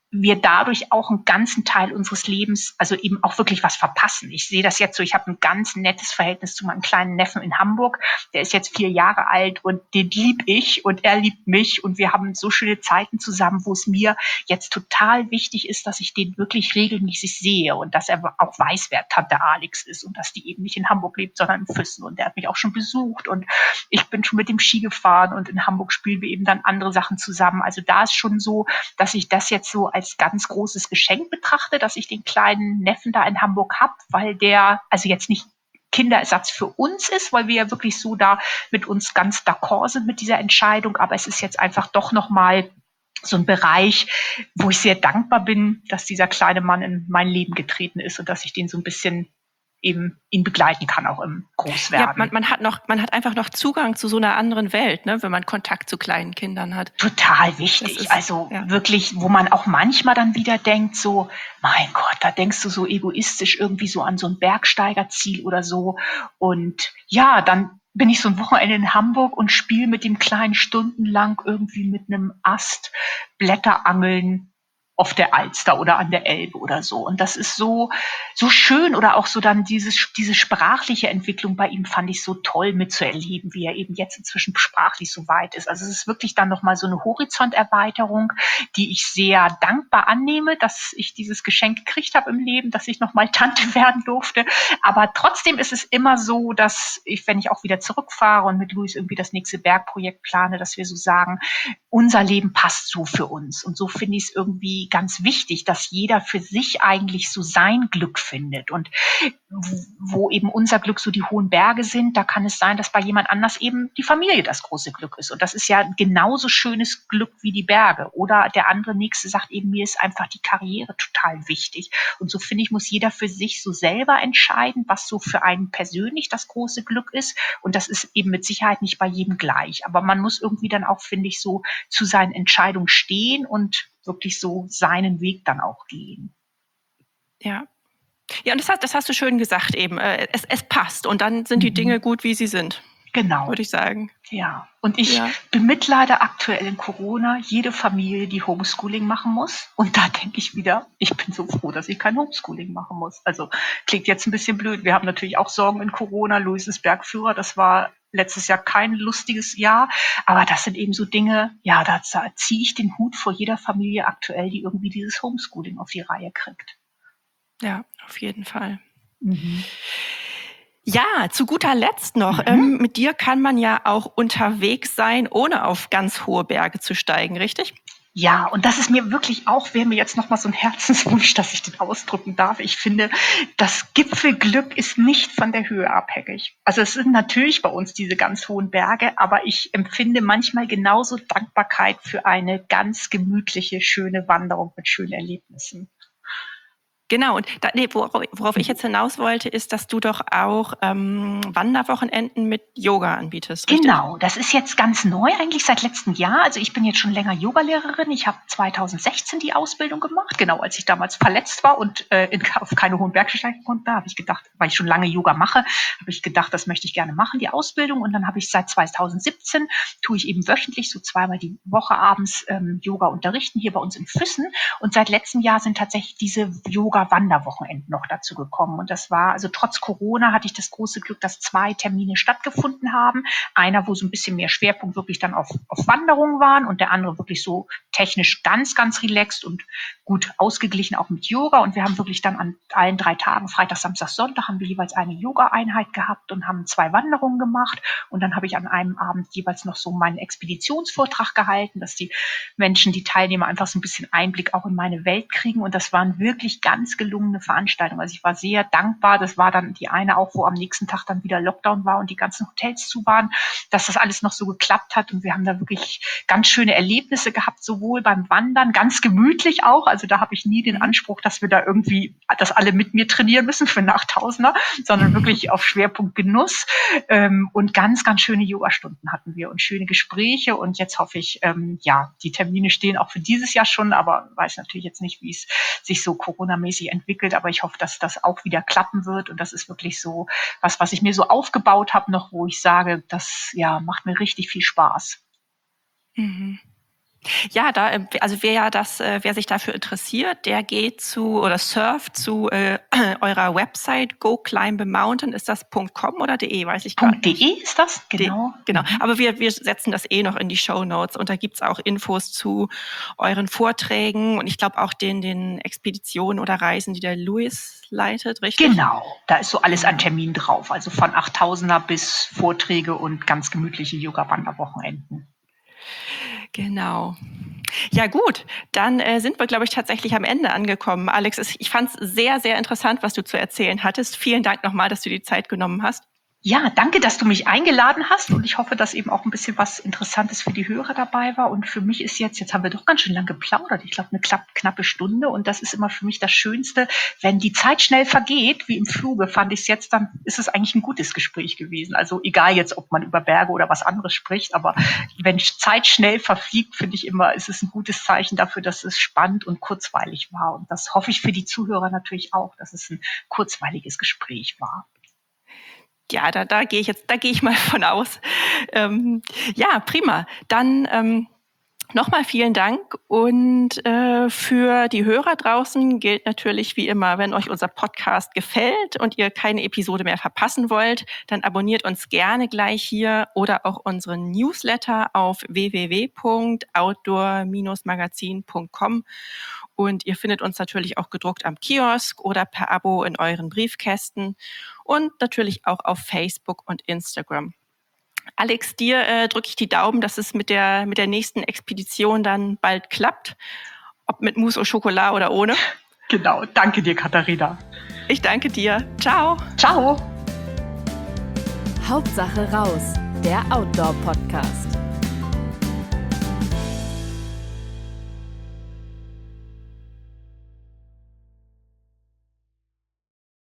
wir dadurch auch einen ganzen Teil unseres Lebens, also eben auch wirklich was verpassen. Ich sehe das jetzt so, ich habe ein ganz nettes Verhältnis zu meinem kleinen Neffen in Hamburg. Der ist jetzt vier Jahre alt und den lieb ich und er liebt mich und wir haben so schöne Zeiten zusammen, wo es mir jetzt total wichtig ist, dass ich den wirklich regelmäßig sehe und dass er auch weiß, wer Tante Alex ist und dass die eben nicht in Hamburg lebt, sondern in Füssen. Und der hat mich auch schon besucht und ich bin schon mit dem Ski gefahren und in Hamburg spielen wir eben dann andere Sachen zusammen. Also da ist schon so, dass ich das jetzt so als ganz großes Geschenk betrachte, dass ich den kleinen Neffen da in Hamburg habe, weil der also jetzt nicht Kinderersatz für uns ist, weil wir ja wirklich so da mit uns ganz d'accord sind mit dieser Entscheidung. Aber es ist jetzt einfach doch nochmal so ein Bereich, wo ich sehr dankbar bin, dass dieser kleine Mann in mein Leben getreten ist und dass ich den so ein bisschen eben ihn begleiten kann, auch im Großwerden. Ja, man, man hat noch, man hat einfach noch Zugang zu so einer anderen Welt, ne, wenn man Kontakt zu kleinen Kindern hat. Total wichtig. Ist, also ja. wirklich, wo man auch manchmal dann wieder denkt, so, mein Gott, da denkst du so egoistisch irgendwie so an so ein Bergsteigerziel oder so. Und ja, dann bin ich so ein Wochenende in Hamburg und spiele mit dem Kleinen stundenlang irgendwie mit einem Ast Blätterangeln auf der Alster oder an der Elbe oder so. Und das ist so, so schön oder auch so dann dieses, diese sprachliche Entwicklung bei ihm fand ich so toll mitzuerleben, wie er eben jetzt inzwischen sprachlich so weit ist. Also es ist wirklich dann nochmal so eine Horizonterweiterung, die ich sehr dankbar annehme, dass ich dieses Geschenk gekriegt habe im Leben, dass ich nochmal Tante werden durfte. Aber trotzdem ist es immer so, dass ich, wenn ich auch wieder zurückfahre und mit Luis irgendwie das nächste Bergprojekt plane, dass wir so sagen, unser Leben passt so für uns. Und so finde ich es irgendwie ganz wichtig, dass jeder für sich eigentlich so sein Glück findet. Und wo eben unser Glück so die hohen Berge sind, da kann es sein, dass bei jemand anders eben die Familie das große Glück ist. Und das ist ja genauso schönes Glück wie die Berge. Oder der andere Nächste sagt eben, mir ist einfach die Karriere total wichtig. Und so finde ich, muss jeder für sich so selber entscheiden, was so für einen persönlich das große Glück ist. Und das ist eben mit Sicherheit nicht bei jedem gleich. Aber man muss irgendwie dann auch, finde ich, so zu seinen Entscheidungen stehen und wirklich so seinen Weg dann auch gehen. Ja. Ja, und das hast, das hast du schön gesagt eben. Es, es passt und dann sind die mhm. Dinge gut, wie sie sind. Genau. Würde ich sagen. Ja. Und ich ja. bemitleide aktuell in Corona jede Familie, die Homeschooling machen muss. Und da denke ich wieder, ich bin so froh, dass ich kein Homeschooling machen muss. Also klingt jetzt ein bisschen blöd. Wir haben natürlich auch Sorgen in Corona. Luis ist Bergführer. Das war letztes Jahr kein lustiges Jahr. Aber das sind eben so Dinge, ja, da ziehe ich den Hut vor jeder Familie aktuell, die irgendwie dieses Homeschooling auf die Reihe kriegt. Ja, auf jeden Fall. Mhm. Ja, zu guter Letzt noch, mhm. ähm, mit dir kann man ja auch unterwegs sein, ohne auf ganz hohe Berge zu steigen, richtig? Ja, und das ist mir wirklich auch, wäre mir jetzt nochmal so ein Herzenswunsch, dass ich den ausdrücken darf. Ich finde, das Gipfelglück ist nicht von der Höhe abhängig. Also es sind natürlich bei uns diese ganz hohen Berge, aber ich empfinde manchmal genauso Dankbarkeit für eine ganz gemütliche, schöne Wanderung mit schönen Erlebnissen. Genau, und da, nee, worauf, worauf ich jetzt hinaus wollte, ist, dass du doch auch ähm, Wanderwochenenden mit Yoga anbietest, richtig? Genau, das ist jetzt ganz neu eigentlich seit letztem Jahr. Also ich bin jetzt schon länger Yogalehrerin. Ich habe zweitausendsechzehn die Ausbildung gemacht, genau als ich damals verletzt war und äh, in, auf keine hohen Berge steigen konnte. Da habe ich gedacht, weil ich schon lange Yoga mache, habe ich gedacht, das möchte ich gerne machen, die Ausbildung. Und dann habe ich seit zweitausendsiebzehn, tue ich eben wöchentlich so zweimal die Woche abends ähm, Yoga unterrichten, hier bei uns in Füssen. Und seit letztem Jahr sind tatsächlich diese Yoga Wanderwochenenden noch dazu gekommen. Und das war, also trotz Corona hatte ich das große Glück, dass zwei Termine stattgefunden haben. Einer, wo so ein bisschen mehr Schwerpunkt wirklich dann auf, auf Wanderungen waren und der andere wirklich so technisch ganz, ganz relaxed und gut ausgeglichen auch mit Yoga. Und wir haben wirklich dann an allen drei Tagen, Freitag, Samstag, Sonntag, haben wir jeweils eine Yoga-Einheit gehabt und haben zwei Wanderungen gemacht. Und dann habe ich an einem Abend jeweils noch so meinen Expeditionsvortrag gehalten, dass die Menschen, die Teilnehmer einfach so ein bisschen Einblick auch in meine Welt kriegen. Und das waren wirklich ganz gelungene Veranstaltung. Also ich war sehr dankbar. Das war dann die eine auch, wo am nächsten Tag dann wieder Lockdown war und die ganzen Hotels zu waren, dass das alles noch so geklappt hat. Und wir haben da wirklich ganz schöne Erlebnisse gehabt, sowohl beim Wandern, ganz gemütlich auch. Also da habe ich nie den Anspruch, dass wir da irgendwie, dass alle mit mir trainieren müssen für einen achttausender, sondern wirklich auf Schwerpunkt Genuss. Und ganz, ganz schöne Yogastunden hatten wir und schöne Gespräche. Und jetzt hoffe ich, ja, die Termine stehen auch für dieses Jahr schon, aber weiß natürlich jetzt nicht, wie es sich so coronamäßig entwickelt, aber ich hoffe, dass das auch wieder klappen wird und das ist wirklich so was, was ich mir so aufgebaut habe noch, wo ich sage, das ja macht mir richtig viel Spaß. Mhm. Ja, da, äh, also wer ja das, äh, wer sich dafür interessiert, der geht zu oder surft zu äh, eurer Website Go Climb a Mountain. Ist das .com oder .de? Weiß ich gar .de nicht. ist das, De, genau. genau. Mhm. Aber wir, wir setzen das eh noch in die Shownotes und da gibt's auch Infos zu euren Vorträgen und ich glaube auch den, den Expeditionen oder Reisen, die der Louis leitet, richtig? Genau, da ist so alles Genau. an Termin drauf, also von achttausender bis Vorträge und ganz gemütliche Yoga-Wanderwochenenden. Genau. Ja gut, dann äh, sind wir, glaube ich, tatsächlich am Ende angekommen. Alex, ich fand es sehr, sehr interessant, was du zu erzählen hattest. Vielen Dank nochmal, dass du die Zeit genommen hast. Ja, danke, dass du mich eingeladen hast und ich hoffe, dass eben auch ein bisschen was Interessantes für die Hörer dabei war. Und für mich ist jetzt, jetzt haben wir doch ganz schön lang geplaudert, ich glaube eine knapp, knappe Stunde und das ist immer für mich das Schönste, wenn die Zeit schnell vergeht, wie im Fluge fand ich es jetzt, dann ist es eigentlich ein gutes Gespräch gewesen. Also egal jetzt, ob man über Berge oder was anderes spricht, aber wenn Zeit schnell verfliegt, finde ich immer, ist es ein gutes Zeichen dafür, dass es spannend und kurzweilig war. Und das hoffe ich für die Zuhörer natürlich auch, dass es ein kurzweiliges Gespräch war. Ja, da, da gehe ich jetzt, da gehe ich mal von aus. Ähm, ja, prima. Dann ähm, nochmal vielen Dank und äh, für die Hörer draußen gilt natürlich wie immer, wenn euch unser Podcast gefällt und ihr keine Episode mehr verpassen wollt, dann abonniert uns gerne gleich hier oder auch unseren Newsletter auf w w w punkt outdoor Bindestrich magazin punkt com. Und ihr findet uns natürlich auch gedruckt am Kiosk oder per Abo in euren Briefkästen und natürlich auch auf Facebook und Instagram. Alex, dir äh, drücke ich die Daumen, dass es mit der, mit der nächsten Expedition dann bald klappt. Ob mit Mousse au Chocolat oder ohne. Genau, danke dir, Katharina. Ich danke dir. Ciao. Ciao. Hauptsache raus, der Outdoor-Podcast.